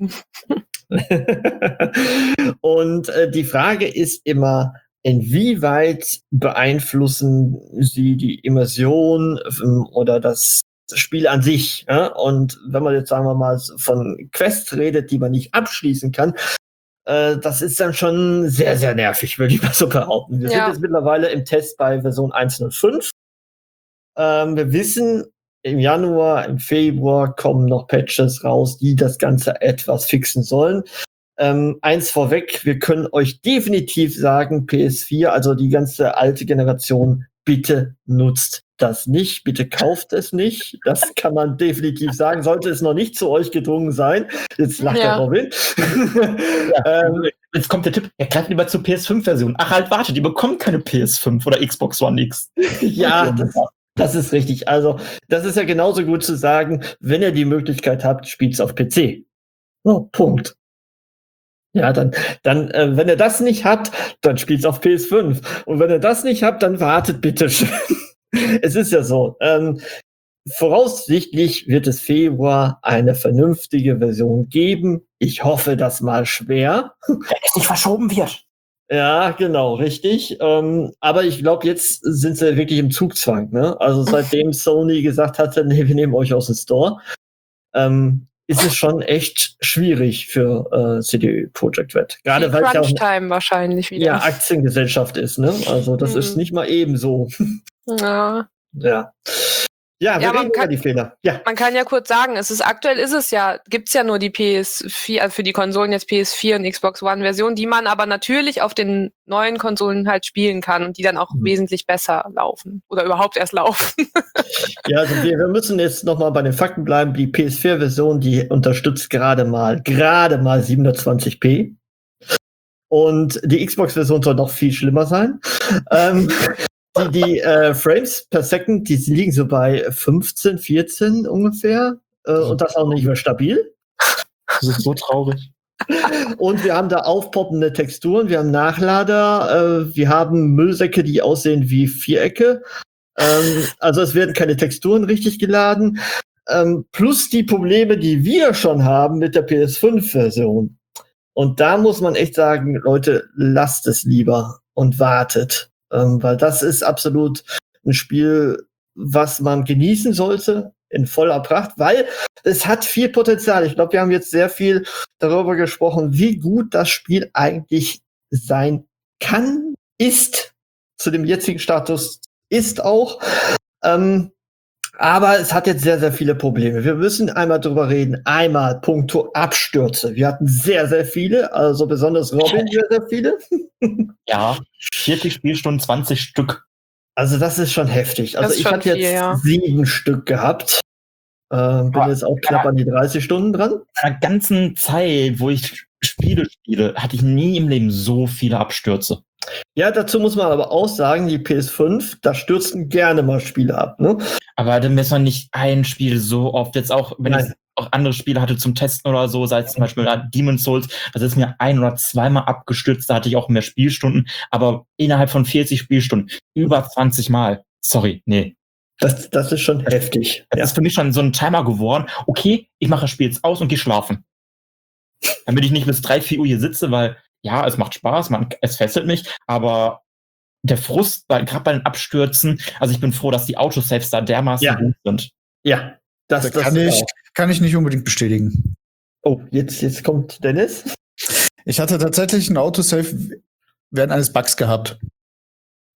Und die Frage ist immer, inwieweit beeinflussen sie die Immersion oder das Spiel an sich? Ja? Und wenn man jetzt, sagen wir mal, von Quests redet, die man nicht abschließen kann, das ist dann schon sehr, sehr nervig, würde ich mal so behaupten. Wir sind jetzt mittlerweile im Test bei Version 1.05. Wir wissen, im Januar, im Februar kommen noch Patches raus, die das Ganze etwas fixen sollen. Eins vorweg, wir können euch definitiv sagen, PS4, also die ganze alte Generation, bitte nutzt das nicht, bitte kauft es nicht. Das kann man definitiv sagen, sollte es noch nicht zu euch gedrungen sein. Jetzt lacht der Robin. Jetzt kommt der Tipp, greift lieber zur PS5-Version. Ach halt, wartet, ihr bekommt keine PS5 oder Xbox One X. Ja, das ist richtig. Also, das ist ja genauso gut zu sagen, wenn ihr die Möglichkeit habt, spielt's auf PC. Oh, Punkt. Ja, dann, wenn ihr das nicht habt, dann spielt's auf PS5. Und wenn ihr das nicht habt, dann wartet bitte schön. Es ist ja so. Voraussichtlich wird es Februar eine vernünftige Version geben. Ich hoffe das mal schwer. Wenn es nicht verschoben wird. Ja, genau, richtig. Aber ich glaube, jetzt sind sie wirklich im Zugzwang. Ne? Also seitdem Sony gesagt hatte, nee, wir nehmen euch aus dem Store, ist es schon echt schwierig für CD Projekt Red. Gerade weil es ja auch wahrscheinlich wieder. Ja, Aktiengesellschaft ist. Ne? Also das ist nicht mal ebenso. Ja. Ja, wir reden über die Fehler. Ja. Man kann ja kurz sagen, gibt's ja nur die PS4, also für die Konsolen jetzt PS4 und Xbox One Version, die man aber natürlich auf den neuen Konsolen halt spielen kann und die dann auch wesentlich besser laufen oder überhaupt erst laufen. Ja, also wir müssen jetzt nochmal bei den Fakten bleiben. Die PS4 Version, die unterstützt gerade mal 720p. Und die Xbox Version soll noch viel schlimmer sein. Die Frames per Second, die liegen so bei 15, 14 ungefähr. Und das auch nicht mehr stabil. Das ist so traurig. Und wir haben da aufpoppende Texturen, wir haben Nachlader, wir haben Müllsäcke, die aussehen wie Vierecke. Also es werden keine Texturen richtig geladen. Plus die Probleme, die wir schon haben mit der PS5-Version. Und da muss man echt sagen, Leute, lasst es lieber und wartet. Weil das ist absolut ein Spiel, was man genießen sollte in voller Pracht, weil es hat viel Potenzial. Ich glaube, wir haben jetzt sehr viel darüber gesprochen, wie gut das Spiel eigentlich sein kann, ist, zu dem jetzigen Status ist auch. Aber es hat jetzt sehr, sehr viele Probleme. Wir müssen einmal drüber reden. Einmal puncto Abstürze. Wir hatten sehr, sehr viele, also besonders Robin sehr, sehr viele. Ja, 40 Spielstunden, 20 Stück. Also das ist schon heftig. Also ich habe jetzt 7 Stück gehabt. Bin jetzt auch knapp an die 30 Stunden dran. In der ganzen Zeit, wo ich Spiele spiele, hatte ich nie im Leben so viele Abstürze. Ja, dazu muss man aber auch sagen, die PS5, da stürzen gerne mal Spiele ab, ne? Aber dann ist man nicht ein Spiel so oft. Jetzt auch, wenn ich auch andere Spiele hatte zum Testen oder so, sei es zum Beispiel Demon's Souls, das ist mir 1- oder zweimal abgestürzt, da hatte ich auch mehr Spielstunden, aber innerhalb von 40 Spielstunden, über 20 Mal. Sorry, nee. Das ist schon heftig. Das ist für mich schon so ein Timer geworden. Okay, ich mache das Spiel jetzt aus und gehe schlafen. Damit ich nicht bis 3, 4 Uhr hier sitze, weil ja, es macht Spaß, es fesselt mich, aber der Frust, gerade bei den Abstürzen, also ich bin froh, dass die Autosaves da dermaßen gut sind. Ja, das kann ich nicht unbedingt bestätigen. Oh, jetzt kommt Dennis. Ich hatte tatsächlich ein Autosave während eines Bugs gehabt.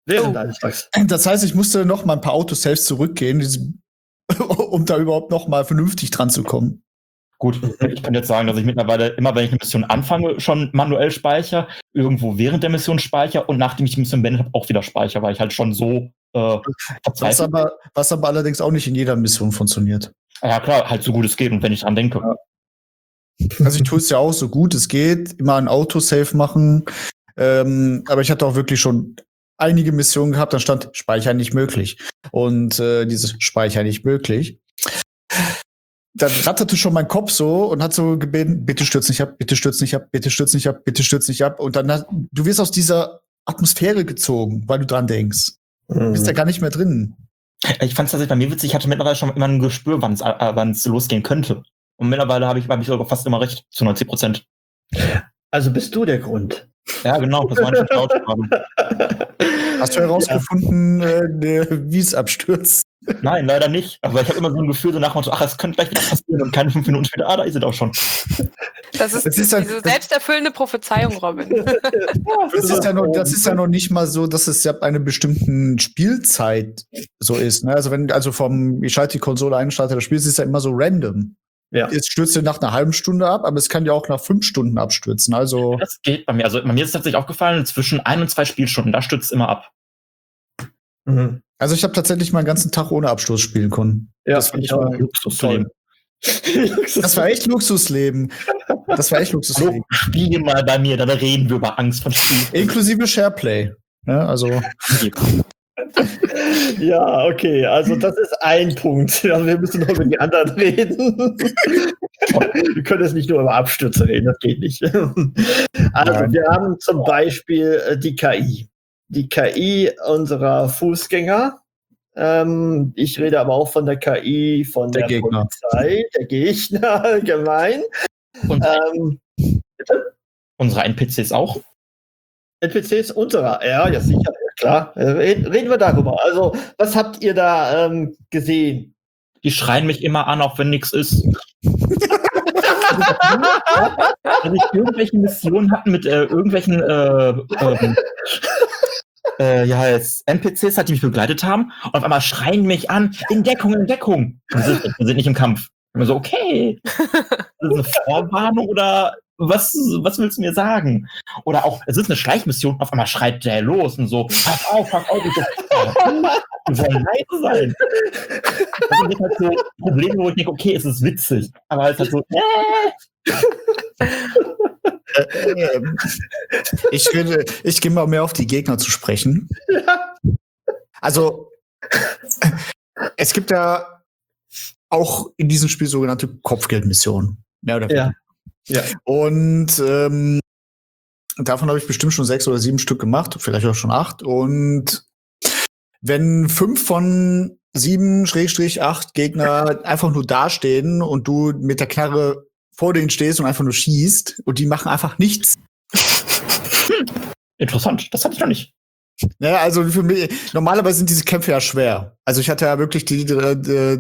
Während eines Tags. Das heißt, ich musste noch mal ein paar Autosaves zurückgehen, um da überhaupt noch mal vernünftig dran zu kommen. Gut, ich kann jetzt sagen, dass ich mittlerweile immer, wenn ich eine Mission anfange, schon manuell speichere, irgendwo während der Mission speichere und nachdem ich die Mission beendet habe, auch wieder speichere, weil ich halt schon so was aber allerdings auch nicht in jeder Mission funktioniert. Ja klar, halt so gut es geht und wenn ich dran denke. Ja. Also ich tue es ja auch so gut es geht, immer ein Autosave machen, aber ich hatte auch wirklich schon einige Missionen gehabt, dann stand Speichern nicht möglich und dieses Speichern nicht möglich. Dann ratterte schon mein Kopf so und hat so gebeten, bitte stürz nicht ab, bitte stürz nicht ab, bitte stürz nicht ab, bitte stürz nicht ab. Und dann du wirst aus dieser Atmosphäre gezogen, weil du dran denkst. Du bist ja gar nicht mehr drin. Ich fand es tatsächlich bei mir witzig, ich hatte mittlerweile schon immer ein Gespür, wann es losgehen könnte. Und mittlerweile habe ich sogar fast immer recht, zu 90%. Also bist du der Grund. Ja, genau, das war eine Aufgabe. Hast du herausgefunden, wie es abstürzt? Nein, leider nicht. Aber ich habe immer so ein Gefühl, so nach dem Motto, es könnte gleich wieder passieren und keine 5 Minuten später, da ist es auch schon. Das ist diese selbsterfüllende Prophezeiung, Robin. Das ist ja noch nicht mal so, dass es ja bei einer bestimmten Spielzeit so ist. Ne? Also ich schalte die Konsole ein, starte das Spiel, es ist ja immer so random. Ja. Es stürzt ja nach einer halben Stunde ab, aber es kann ja auch nach 5 Stunden abstürzen. Also das geht bei mir. Also bei mir ist es tatsächlich aufgefallen, zwischen 1 und 2 Spielstunden, da stürzt es immer ab. Mhm. Also ich habe tatsächlich mal einen ganzen Tag ohne Absturz spielen können. Ja, das fand ich auch Luxusleben. Das war echt Luxusleben. Spiegel mal bei mir, dann reden wir über Angst von Spielen. Inklusive Shareplay. Ja, also. Ja, okay, also das ist ein Punkt. Also wir müssen noch über die anderen reden. Wir können jetzt nicht nur über Abstürze reden, das geht nicht. Also wir haben zum Beispiel die KI. Die KI unserer Fußgänger. Ich rede aber auch von der KI von der Polizei, der Gegner allgemein. Bitte? Unsere NPCs auch? NPCs unserer, ja, sicher, klar. Reden wir darüber. Also, was habt ihr da gesehen? Die schreien mich immer an, auch wenn nichts ist. Wenn ich irgendwelche Missionen hatten mit irgendwelchen NPCs, die mich begleitet haben, und auf einmal schreien mich an, in Deckung. Wir sind nicht im Kampf. Und ich so, okay. Das ist eine Vorwarnung oder was willst du mir sagen? Oder auch, es ist eine Schleichmission, auf einmal schreit der los und so, pass auf. Wir wollen leise sein. Das sind halt so Probleme, wo ich denke, okay, es ist witzig. Aber es ist halt so, Ich gehe mal mehr auf die Gegner zu sprechen. Ja. Also, es gibt ja auch in diesem Spiel sogenannte Kopfgeldmissionen. Mehr oder weniger. Ja. Und davon habe ich bestimmt schon 6 oder 7 Stück gemacht, vielleicht auch schon 8. Und wenn 5 von 7/8 Gegner einfach nur dastehen und du mit der Knarre vor denen stehst und einfach nur schießt und die machen einfach nichts. Interessant, das hatte ich noch nicht. Ja, also für mich, normalerweise sind diese Kämpfe ja schwer. Also ich hatte ja wirklich die 3,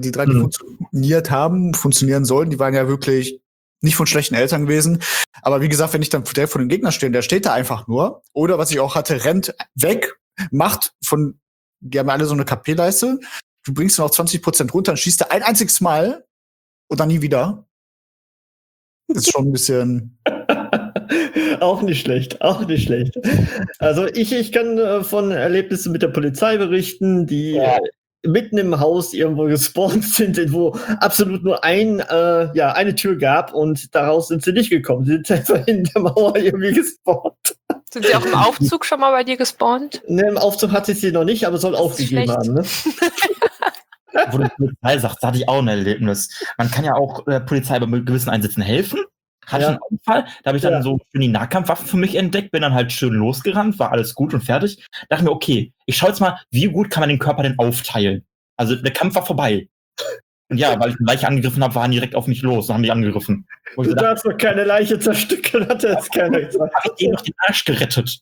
die funktionieren sollen, die waren ja wirklich nicht von schlechten Eltern gewesen. Aber wie gesagt, wenn ich dann der von den Gegnern stehe, der steht da einfach nur. Oder was ich auch hatte, rennt weg, die haben alle so eine KP-Leiste. Du bringst dann auf 20% runter und schießt da ein einziges Mal und dann nie wieder. Das ist schon ein bisschen. Auch nicht schlecht. Also ich kann von Erlebnissen mit der Polizei berichten, die mitten im Haus irgendwo gespawnt sind, wo absolut nur eine Tür gab und daraus sind sie nicht gekommen. Sie sind einfach in der Mauer irgendwie gespawnt. Sind sie auch im Aufzug schon mal bei dir gespawnt? Ne, im Aufzug hatte ich sie noch nicht, aber soll aufgegeben haben. Ne? Wo du Polizei sagst, da hatte ich auch ein Erlebnis. Man kann ja auch Polizei bei gewissen Einsätzen helfen. Hatte ich einen Unfall, da habe ich dann so schön die Nahkampfwaffen für mich entdeckt, bin dann halt schön losgerannt, war alles gut und fertig. Dachte mir, okay, ich schaue jetzt mal, wie gut kann man den Körper denn aufteilen? Also der Kampf war vorbei. Und ja, weil ich eine Leiche angegriffen habe, waren die direkt auf mich los und haben mich angegriffen. Du darfst doch keine Leiche zerstückeln, hat er jetzt keiner gesagt. Habe ich denen noch den Arsch gerettet.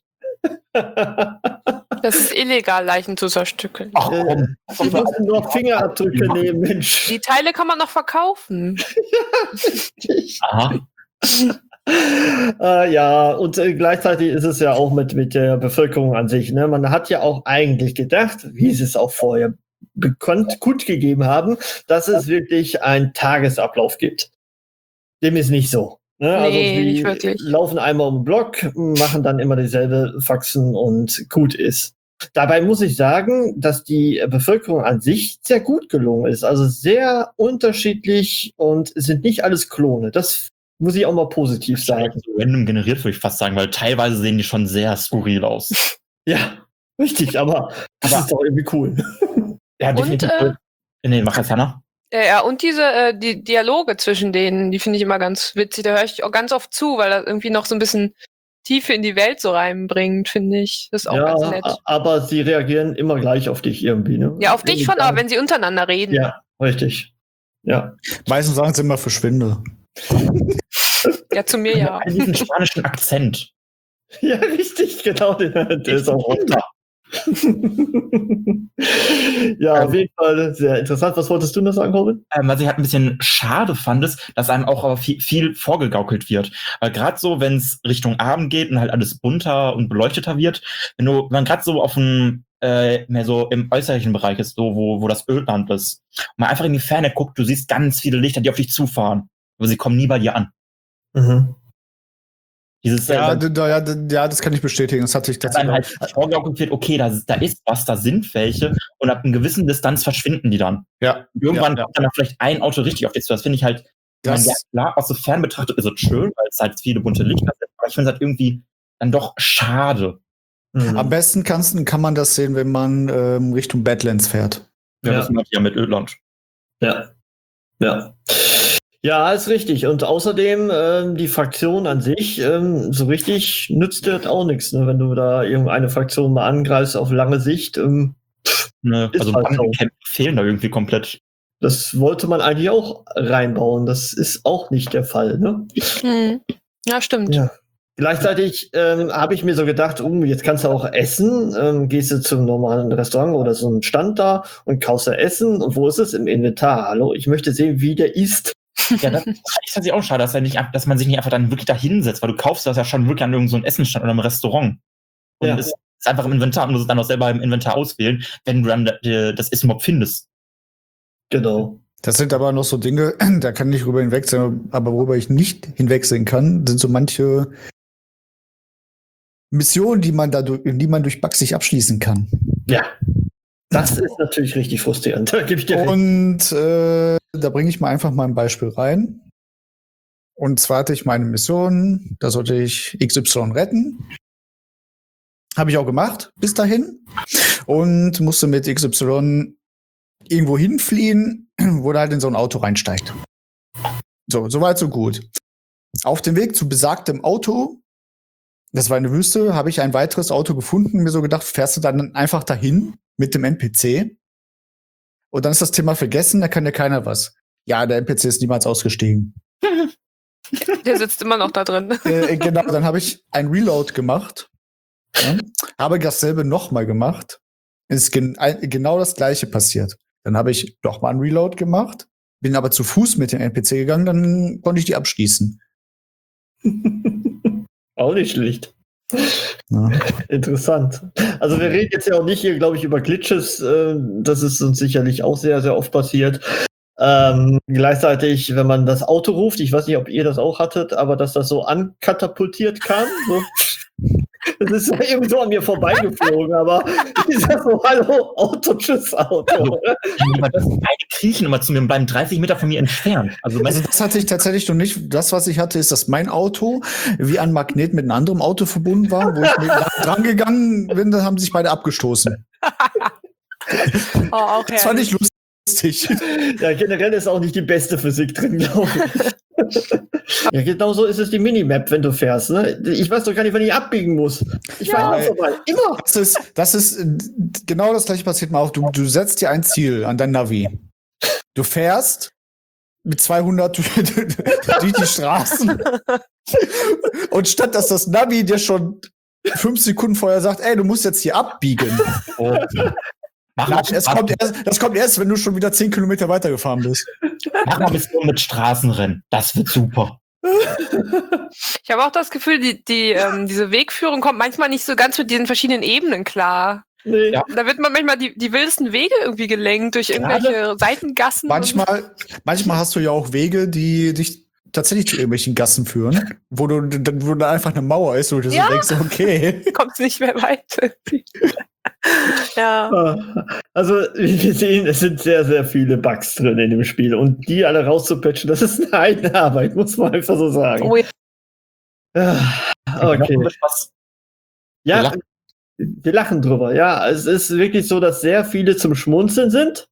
Das ist illegal, Leichen zu zerstückeln. Ach komm. Sie müssen nur Fingerabdrücke nehmen, Mensch. Die Teile kann man noch verkaufen. Aha. Ja, und gleichzeitig ist es ja auch mit der Bevölkerung an sich. Ne? Man hat ja auch eigentlich gedacht, wie sie es auch vorher kundgegeben haben, dass es wirklich einen Tagesablauf gibt. Dem ist nicht so. Ne? Nee, also nicht wirklich. Laufen einmal um den Block, machen dann immer dieselbe Faxen und gut ist. Dabei muss ich sagen, dass die Bevölkerung an sich sehr gut gelungen ist. Also sehr unterschiedlich und es sind nicht alles Klone. Das muss ich auch mal positiv sagen. So random generiert, würde ich fast sagen, weil teilweise sehen die schon sehr skurril aus. Ja, richtig, aber das ist doch irgendwie cool. Ja, definitiv. Nee, mach jetzt, Hannah. Ja, und die Dialoge zwischen denen, die finde ich immer ganz witzig. Da höre ich auch ganz oft zu, weil das irgendwie noch so ein bisschen Tiefe in die Welt so reinbringt, finde ich. Das ist auch ganz nett. Aber sie reagieren immer gleich auf dich irgendwie, ne? Ja, auf dich schon, aber wenn sie untereinander reden. Ja, richtig. Ja. Meistens sagen sie immer verschwinde. Ja, zu mir ja. Diesen spanischen Akzent. Ja, richtig, genau. Der ist auch runter. Ja, auf jeden Fall sehr interessant. Was wolltest du noch sagen, Robin? Was ich halt ein bisschen schade fand, ist, dass einem auch aber viel vorgegaukelt wird. Weil gerade so, wenn es Richtung Abend geht und halt alles bunter und beleuchteter wird, wenn man gerade so auf dem mehr so im äußerlichen Bereich ist, so wo das Ölland ist, und man einfach in die Ferne guckt, du siehst ganz viele Lichter, die auf dich zufahren, aber sie kommen nie bei dir an. Mhm. Das kann ich bestätigen. Das hatte ich tatsächlich. Dann halt vorgegaukelt wird, okay, da ist was, da sind welche und ab einer gewissen Distanz verschwinden die dann. Ja. Und irgendwann kommt dann vielleicht ein Auto richtig auf dich zu. Das finde ich halt, klar, aus so fern betrachtet ist es schön, weil es halt viele bunte Lichter sind, aber ich finde es halt irgendwie dann doch schade. Mhm. Am besten kann man das sehen, wenn man Richtung Badlands fährt. Ja, das macht ja mit Ödland. Ja. Ja, ist richtig. Und außerdem, die Fraktion an sich, so richtig nützt dir auch nichts, ne? Wenn du da irgendeine Fraktion mal angreifst auf lange Sicht. Also Bandenkämpfe fehlen da irgendwie komplett. Das wollte man eigentlich auch reinbauen. Das ist auch nicht der Fall, ne? Ja, stimmt. Ja. Gleichzeitig habe ich mir so gedacht, jetzt kannst du auch essen, gehst du zum normalen Restaurant oder so einen Stand da und kaufst da Essen. Und wo ist es? Im Inventar. Hallo, ich möchte sehen, wie der isst. Ja, das ist tatsächlich auch schade, dass man sich nicht einfach dann wirklich da hinsetzt, weil du kaufst das ja schon wirklich an irgendeinem Essenstand oder einem Restaurant. Und es ist einfach im Inventar und du musst es dann auch selber im Inventar auswählen, wenn du dann das Essen überhaupt findest. Genau. Das sind aber noch so Dinge, da kann ich rüber hinwegsehen, aber worüber ich nicht hinwegsehen kann, sind so manche Missionen, die man durch Bugs sich abschließen kann. Ja. Das ist natürlich richtig frustrierend. Da gebe ich dir recht. Und da bringe ich mal einfach mal ein Beispiel rein. Und zwar hatte ich meine Mission, da sollte ich XY retten. Habe ich auch gemacht, bis dahin. Und musste mit XY irgendwo hinfliehen, wo er halt in so ein Auto reinsteigt. So weit, so gut. Auf dem Weg zu besagtem Auto, das war eine Wüste, habe ich ein weiteres Auto gefunden, mir so gedacht, fährst du dann einfach dahin mit dem NPC? Und dann ist das Thema vergessen, da kann ja keiner was. Ja, der NPC ist niemals ausgestiegen. Der sitzt immer noch da drin. Genau, dann habe ich ein Reload gemacht. Ja, habe dasselbe nochmal gemacht. Es ist genau das Gleiche passiert. Dann habe ich nochmal ein Reload gemacht, bin aber zu Fuß mit dem NPC gegangen, dann konnte ich die abschließen. Auch nicht schlecht. Ja. Interessant. Also wir reden jetzt ja auch nicht hier, glaube ich, über Glitches. Das ist uns sicherlich auch sehr, sehr oft passiert. Gleichzeitig, wenn man das Auto ruft, ich weiß nicht, ob ihr das auch hattet, aber dass das so ankatapultiert kam. So. Das ist ja irgendwo an mir vorbeigeflogen, aber ich sag so, hallo, Auto, tschüss, Auto. Beide kriechen immer zu mir und bleiben 30 Meter von mir entfernt. Also das hatte ich tatsächlich noch nicht. Das, was ich hatte, ist, dass mein Auto wie ein Magnet mit einem anderen Auto verbunden war, wo ich dran gegangen bin, dann haben sich beide abgestoßen. Das fand ich lustig. Ja, generell ist auch nicht die beste Physik drin, glaube ich. Ja, genau so ist es die Minimap, wenn du fährst. Ne? Ich weiß doch gar nicht, wann ich abbiegen muss. Ich fahre auch vorbei. Immer. Das ist genau das gleiche passiert mir auch. Du setzt dir ein Ziel an dein Navi. Du fährst mit 200 durch die Straßen. Und statt dass das Navi dir schon 5 Sekunden vorher sagt, ey, du musst jetzt hier abbiegen. Das kommt erst, wenn du schon wieder 10 Kilometer weitergefahren bist. Mach mal Mission mit Straßenrennen. Das wird super. Ich habe auch das Gefühl, diese Wegführung kommt manchmal nicht so ganz mit diesen verschiedenen Ebenen klar. Nee. Ja. Da wird man manchmal die wildesten Wege irgendwie gelenkt durch irgendwelche Seitengassen. Manchmal hast du ja auch Wege, die dich tatsächlich zu irgendwelchen Gassen führen, wo da einfach eine Mauer ist, wo du so denkst, okay. Kommt's nicht mehr weiter. Ja. Also, wir sehen, es sind sehr, sehr viele Bugs drin in dem Spiel. Und die alle rauszupatchen, das ist eine eigene Arbeit, muss man einfach so sagen. Oh, ja. Okay. Ja, wir lachen drüber. Ja, es ist wirklich so, dass sehr viele zum Schmunzeln sind.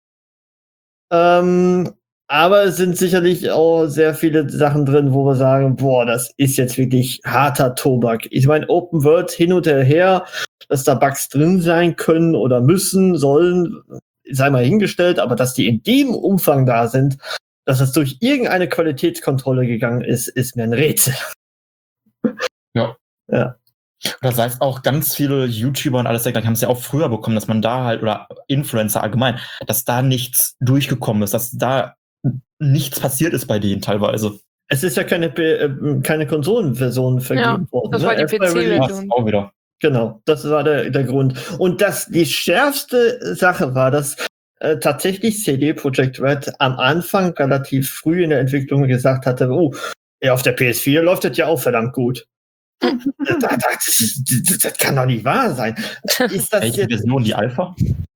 Aber es sind sicherlich auch sehr viele Sachen drin, wo wir sagen, boah, das ist jetzt wirklich harter Tobak. Ich meine, Open World hin und her, dass da Bugs drin sein können oder müssen, sollen, sei mal hingestellt, aber dass die in dem Umfang da sind, dass es durch irgendeine Qualitätskontrolle gegangen ist, ist mir ein Rätsel. Ja. Das heißt auch ganz viele YouTuber und alles dergleichen haben es ja auch früher bekommen, dass man da halt, oder Influencer allgemein, dass da nichts durchgekommen ist, dass da nichts passiert ist bei denen teilweise. Es ist ja keine Konsolenversion vergeben worden. Das war die PC-Version. Auch wieder. Genau, das war der Grund. Und die schärfste Sache war, dass tatsächlich CD Projekt Red am Anfang relativ früh in der Entwicklung gesagt hatte, auf der PS4 läuft das ja auch verdammt gut. Das kann doch nicht wahr sein. Ist das welche Version, die Alpha?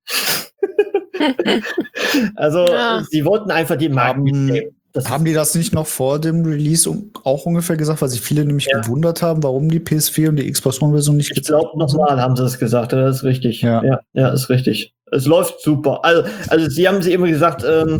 Also, sie wollten einfach die Marken mitnehmen. Haben die das nicht noch vor dem Release auch ungefähr gesagt, weil sich viele nämlich gewundert haben, warum die PS4 und die Xbox One-Version nicht gezeigt haben? Ich glaube, nochmal haben sie es gesagt, das ist richtig. Ja, ist richtig. Es läuft super. Also sie haben immer gesagt,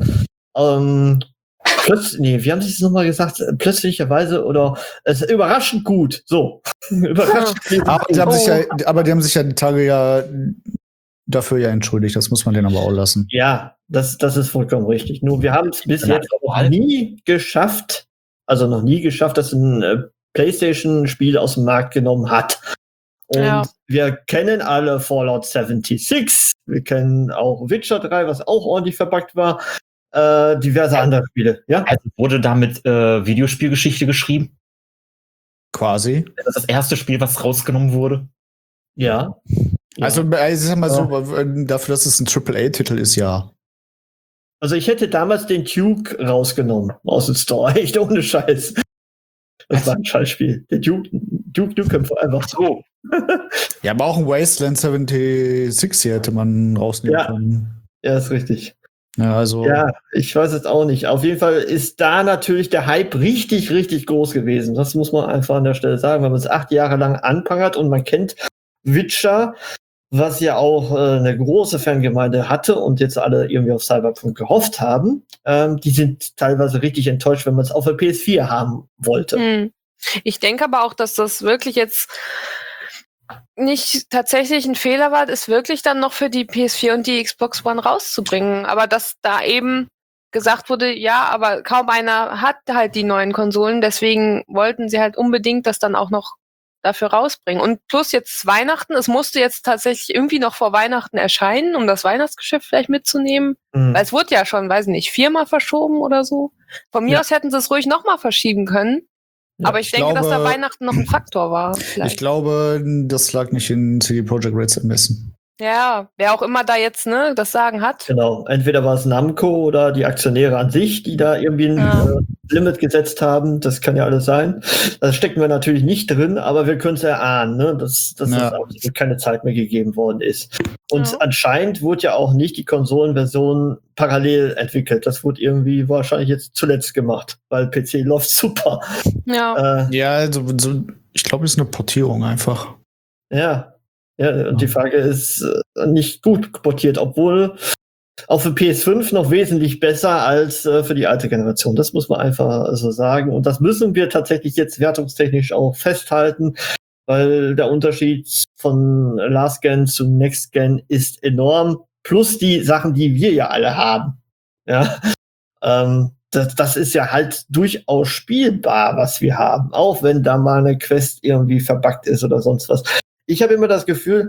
wie haben sie es nochmal gesagt? Plötzlicherweise oder es ist überraschend gut. So. Überraschend gut. Aber die haben sich ja die Tage dafür entschuldigt. Das muss man denen aber auch lassen. Ja, das ist vollkommen richtig. Nur wir haben es bis jetzt noch nie geschafft, dass ein PlayStation-Spiel aus dem Markt genommen hat. Und wir kennen alle Fallout 76, wir kennen auch Witcher 3, was auch ordentlich verbuggt war, diverse andere Spiele. Ja? Also wurde damit Videospielgeschichte geschrieben? Quasi. Das ist das erste Spiel, was rausgenommen wurde? Ja. Also ich sag mal so, dafür, dass es ein AAA-Titel ist, ja. Also ich hätte damals den Duke rausgenommen aus dem Store, echt ohne Scheiß. Das war ein Scheißspiel. Der Duke Nukem einfach so. Ja, aber auch ein Wasteland 76 hier hätte man rausnehmen können. Ja, ist richtig. Ja, also. Ja, ich weiß es auch nicht. Auf jeden Fall ist da natürlich der Hype richtig, richtig groß gewesen. Das muss man einfach an der Stelle sagen, wenn man es 8 Jahre lang anprangert und man kennt Witcher, was ja auch eine große Fangemeinde hatte und jetzt alle irgendwie auf Cyberpunk gehofft haben, die sind teilweise richtig enttäuscht, wenn man es auf der PS4 haben wollte. Ich denke aber auch, dass das wirklich jetzt nicht tatsächlich ein Fehler war, es wirklich dann noch für die PS4 und die Xbox One rauszubringen. Aber dass da eben gesagt wurde, ja, aber kaum einer hat halt die neuen Konsolen, deswegen wollten sie halt unbedingt das dann auch noch dafür rausbringen. Und plus jetzt Weihnachten, es musste jetzt tatsächlich irgendwie noch vor Weihnachten erscheinen, um das Weihnachtsgeschäft vielleicht mitzunehmen. Weil es wurde ja schon, weiß nicht, 4-mal verschoben oder so. Von mir aus hätten sie es ruhig nochmal verschieben können. Ja, aber ich denke, dass da Weihnachten noch ein Faktor war. Vielleicht. Ich glaube, das lag nicht in CD Projekt Reds Ermessen. Ja, wer auch immer da jetzt das Sagen hat. Genau, entweder war es Namco oder die Aktionäre an sich, die da irgendwie ein Limit gesetzt haben. Das kann ja alles sein. Da stecken wir natürlich nicht drin, aber wir können es erahnen, ne? dass absolut keine Zeit mehr gegeben worden ist. Und anscheinend wurde ja auch nicht die Konsolenversion parallel entwickelt. Das wurde irgendwie wahrscheinlich jetzt zuletzt gemacht, weil PC läuft super. Ja, ich glaube, es ist eine Portierung einfach. Ja, und die Frage ist nicht gut portiert, obwohl auch für PS5 noch wesentlich besser als für die alte Generation. Das muss man einfach so sagen. Und das müssen wir tatsächlich jetzt wertungstechnisch auch festhalten, weil der Unterschied von Last Gen zu Next Gen ist enorm. Plus die Sachen, die wir ja alle haben. Ja, das ist ja halt durchaus spielbar, was wir haben. Auch wenn da mal eine Quest irgendwie verbuggt ist oder sonst was. Ich habe immer das Gefühl,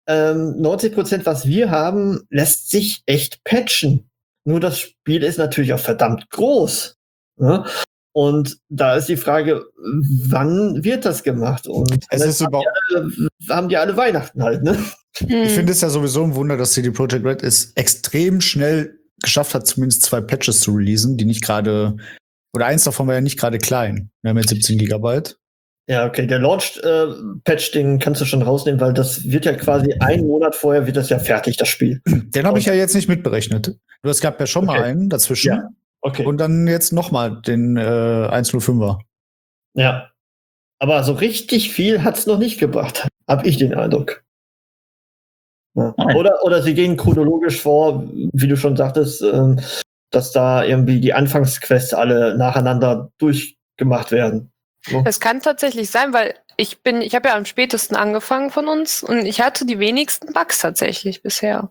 90%, was wir haben, lässt sich echt patchen. Nur das Spiel ist natürlich auch verdammt groß. Ne? Und da ist die Frage, wann wird das gemacht? Und es ist haben die alle Weihnachten halt, ne? Ich finde es ja sowieso ein Wunder, dass CD Projekt Red es extrem schnell geschafft hat, zumindest 2 Patches zu releasen, die nicht gerade, oder eins davon war ja nicht gerade klein. Wir haben jetzt 17 Gigabyte. Ja, okay, der Launch-Patch, den kannst du schon rausnehmen, weil das wird ja quasi einen Monat vorher wird das ja fertig, das Spiel. Den habe ich ja jetzt nicht mitberechnet. Es gab ja schon mal einen dazwischen. Ja. Okay. Und dann jetzt nochmal den 105er. Ja. Aber so richtig viel hat's noch nicht gebracht, habe ich den Eindruck. Ja. Oder sie gehen chronologisch vor, wie du schon sagtest, dass da irgendwie die Anfangsquests alle nacheinander durchgemacht werden. Es kann tatsächlich sein, weil ich habe ja am spätesten angefangen von uns und ich hatte die wenigsten Bugs tatsächlich bisher.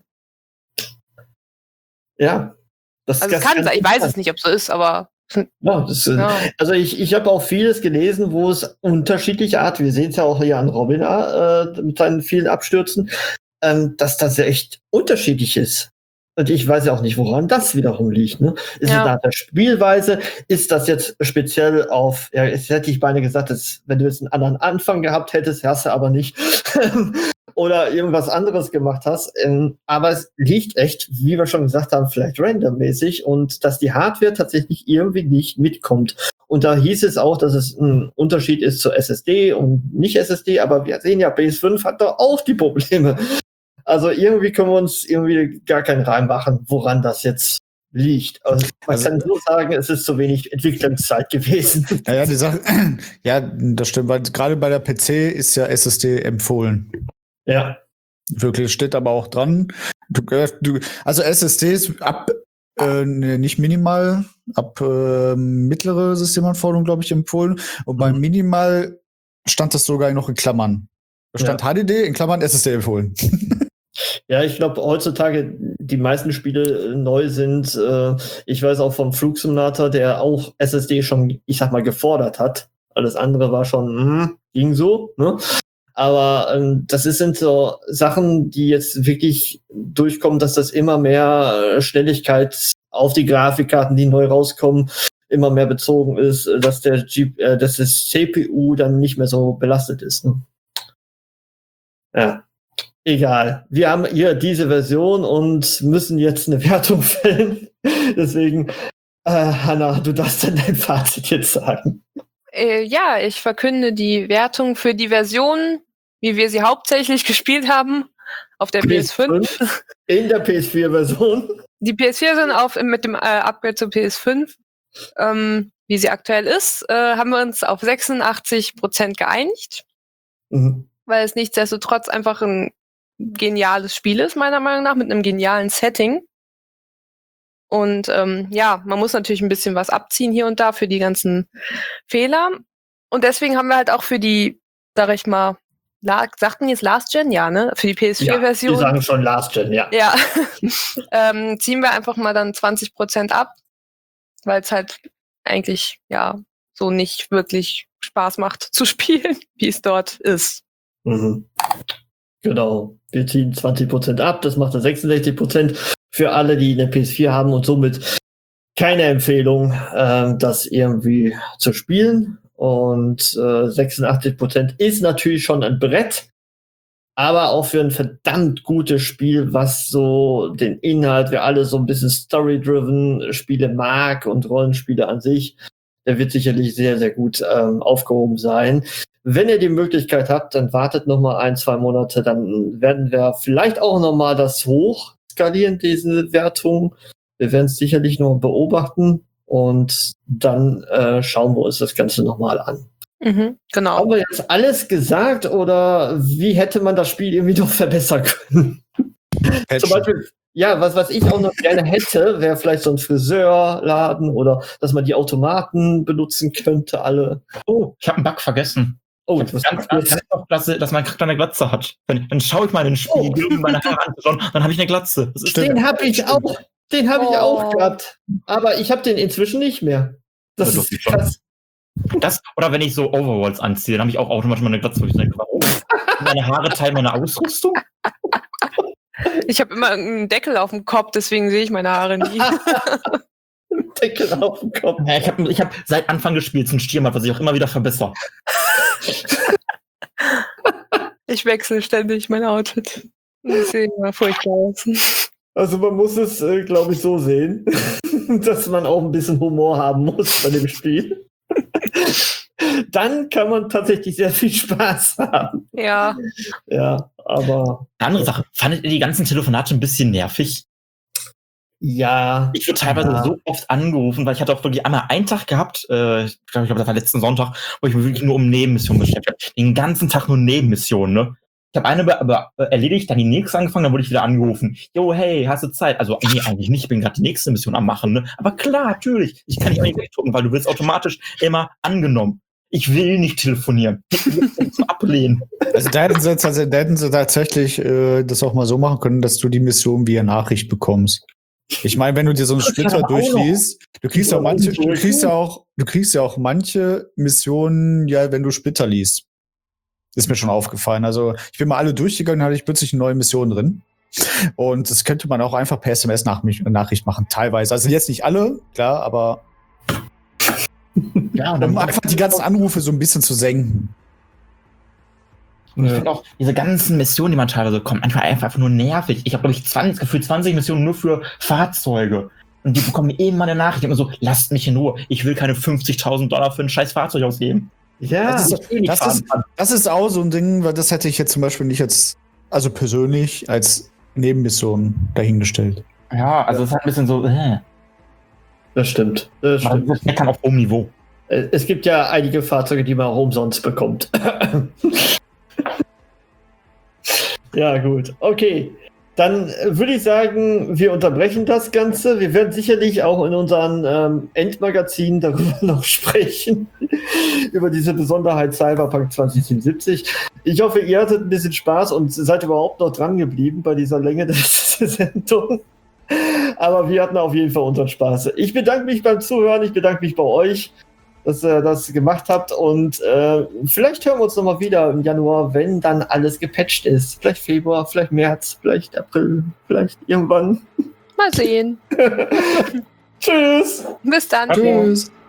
Ja. Das kann sein. Ich weiß es nicht, ob es so ist, aber. Ja, also ich habe auch vieles gelesen, wo es unterschiedliche Art, wir sehen es ja auch hier an Robin mit seinen vielen Abstürzen, dass das ja echt unterschiedlich ist. Und ich weiß ja auch nicht, woran das wiederum liegt. Ne? Ist es nach der Spielweise? Ist das jetzt speziell auf, ja, jetzt hätte ich beinahe gesagt, wenn du jetzt einen anderen Anfang gehabt hättest, hast du aber nicht. Oder irgendwas anderes gemacht hast. Aber es liegt echt, wie wir schon gesagt haben, vielleicht randommäßig und dass die Hardware tatsächlich irgendwie nicht mitkommt. Und da hieß es auch, dass es ein Unterschied ist zur SSD und nicht SSD, aber wir sehen ja, PS5 hat doch auch die Probleme. Also irgendwie können wir uns irgendwie gar keinen Reim machen, woran das jetzt liegt. Also man kann so sagen, es ist zu wenig Entwicklungszeit gewesen. Ja, die Sache, ja, das stimmt, weil gerade bei der PC ist ja SSD empfohlen. Ja. Wirklich, steht aber auch dran. Also SSDs ab, nicht minimal, ab mittlere Systemanforderungen, glaube ich, empfohlen. Und bei minimal stand das sogar noch in Klammern. Da stand HDD in Klammern SSD empfohlen. Ja, ich glaube, heutzutage die meisten Spiele neu sind. Ich weiß auch vom Flugsimulator, der auch SSD schon, ich sag mal, gefordert hat. Alles andere war schon, ging so, ne? Aber sind so Sachen, die jetzt wirklich durchkommen, dass das immer mehr Schnelligkeit auf die Grafikkarten, die neu rauskommen, immer mehr bezogen ist, dass dass das CPU dann nicht mehr so belastet ist. Ne? Ja. Egal. Wir haben hier diese Version und müssen jetzt eine Wertung fällen. Deswegen, Hanna, du darfst dann dein Fazit jetzt sagen. Ja, ich verkünde die Wertung für die Version, wie wir sie hauptsächlich gespielt haben, auf der PS5. In der PS4-Version. Die PS4-Version mit dem Upgrade zur PS5, wie sie aktuell ist, haben wir uns auf 86% geeinigt. Weil es nichtsdestotrotz einfach ein geniales Spiel ist, meiner Meinung nach, mit einem genialen Setting. Und man muss natürlich ein bisschen was abziehen hier und da für die ganzen Fehler. Und deswegen haben wir halt auch für die, sag ich mal, sagten jetzt Last Gen? Ja, ne? Für die PS4-Version. Ja, die sagen schon Last Gen, ja. Ja. Ziehen wir einfach mal dann 20% ab, weil es halt eigentlich, so nicht wirklich Spaß macht zu spielen, wie es dort ist. Genau. Wir ziehen 20% ab, das macht dann 66% für alle, die eine PS4 haben und somit keine Empfehlung, das irgendwie zu spielen. Und 86% ist natürlich schon ein Brett, aber auch für ein verdammt gutes Spiel, was so den Inhalt, wer alle so ein bisschen Story-driven Spiele mag und Rollenspiele an sich, der wird sicherlich sehr, sehr gut aufgehoben sein. Wenn ihr die Möglichkeit habt, dann wartet noch mal 1-2 Monate, dann werden wir vielleicht auch noch mal das hochskalieren, diese Wertung. Wir werden es sicherlich noch beobachten und dann schauen wir uns das Ganze noch mal an. Genau. Haben wir jetzt alles gesagt oder wie hätte man das Spiel irgendwie noch verbessern können? Zum Beispiel, ja, was ich auch noch gerne hätte, wäre vielleicht so ein Friseurladen oder dass man die Automaten benutzen könnte, alle. Oh, ich habe einen Bug vergessen. Oh, das ist ganz klasse, dass mein Charakter eine Glatze hat. Dann schaue ich mal in den Spiegel, um meine Haare anzuschauen, dann habe ich eine Glatze. Den habe ich auch. Den habe ich auch gehabt. Aber ich habe den inzwischen nicht mehr. Das ist krass. Das, oder wenn ich so Overalls anziehe, dann habe ich auch automatisch mal eine Glatze, wo ich denke, warum? Meine Haare teilen meine Ausrüstung? Ich habe immer einen Deckel auf dem Kopf, deswegen sehe ich meine Haare nie. Deckel auf dem Kopf. Ja, ich hab seit Anfang des Spiels ein Stirnband, was ich auch immer wieder verbessere. Ich wechsle ständig mein Outfit. Das sieht immer furchtbar aus. Also man muss es, glaube ich, so sehen, dass man auch ein bisschen Humor haben muss bei dem Spiel. Dann kann man tatsächlich sehr viel Spaß haben. Ja. Ja, aber... Eine andere Sache, fandet ihr die ganzen Telefonate ein bisschen nervig? Ja. Ich wurde teilweise so oft angerufen, weil ich hatte auch wirklich einmal einen Tag gehabt, ich glaube, das war letzten Sonntag, wo ich mich wirklich nur um Nebenmissionen beschäftigt habe. Den ganzen Tag nur Nebenmissionen, ne? Ich habe eine aber erledigt, dann die nächste angefangen, dann wurde ich wieder angerufen. Jo, hey, hast du Zeit? Also, nee, eigentlich nicht, ich bin gerade die nächste Mission am machen, ne? Aber klar, natürlich, ich kann dich auch nicht wegdrücken, weil du wirst automatisch immer angenommen. Ich will nicht telefonieren. Ich will das ablehnen. Also da hätten sie tatsächlich das auch mal so machen können, dass du die Mission via Nachricht bekommst. Ich meine, wenn du dir so einen Splitter durchliest, du kriegst ja auch manche Missionen, ja, wenn du Splitter liest. Ist mir schon aufgefallen. Also ich bin mal alle durchgegangen, da hatte ich plötzlich eine neue Mission drin. Und das könnte man auch einfach per SMS-Nachricht machen, teilweise. Also jetzt nicht alle, klar, aber ja, um einfach die ganzen Anrufe so ein bisschen zu senken. Ich finde auch diese ganzen Missionen, die man teilweise bekommt, einfach nur nervig. Ich habe, glaube ich, 20 Missionen nur für Fahrzeuge. Und die bekommen immer eine Nachricht. Immer so, lasst mich in Ruhe. Ich will keine $50.000 für ein scheiß Fahrzeug ausgeben. Ja, das ist auch so ein Ding, weil das hätte ich jetzt zum Beispiel nicht also persönlich als Nebenmission dahingestellt. Ja, also es ist halt ein bisschen so, Das stimmt. Das meckern auf hohem Niveau. Es gibt ja einige Fahrzeuge, die man auch umsonst bekommt. Ja, gut. Okay. Dann würde ich sagen, wir unterbrechen das Ganze. Wir werden sicherlich auch in unseren Endmagazinen darüber noch sprechen, über diese Besonderheit Cyberpunk 2077. Ich hoffe, ihr hattet ein bisschen Spaß und seid überhaupt noch dran geblieben bei dieser Länge der Sendung. Aber wir hatten auf jeden Fall unseren Spaß. Ich bedanke mich beim Zuhören, ich bedanke mich bei euch, dass ihr das gemacht habt und vielleicht hören wir uns nochmal wieder im Januar, wenn dann alles gepatcht ist. Vielleicht Februar, vielleicht März, vielleicht April, vielleicht irgendwann. Mal sehen. Tschüss. Bis dann. Tschüss.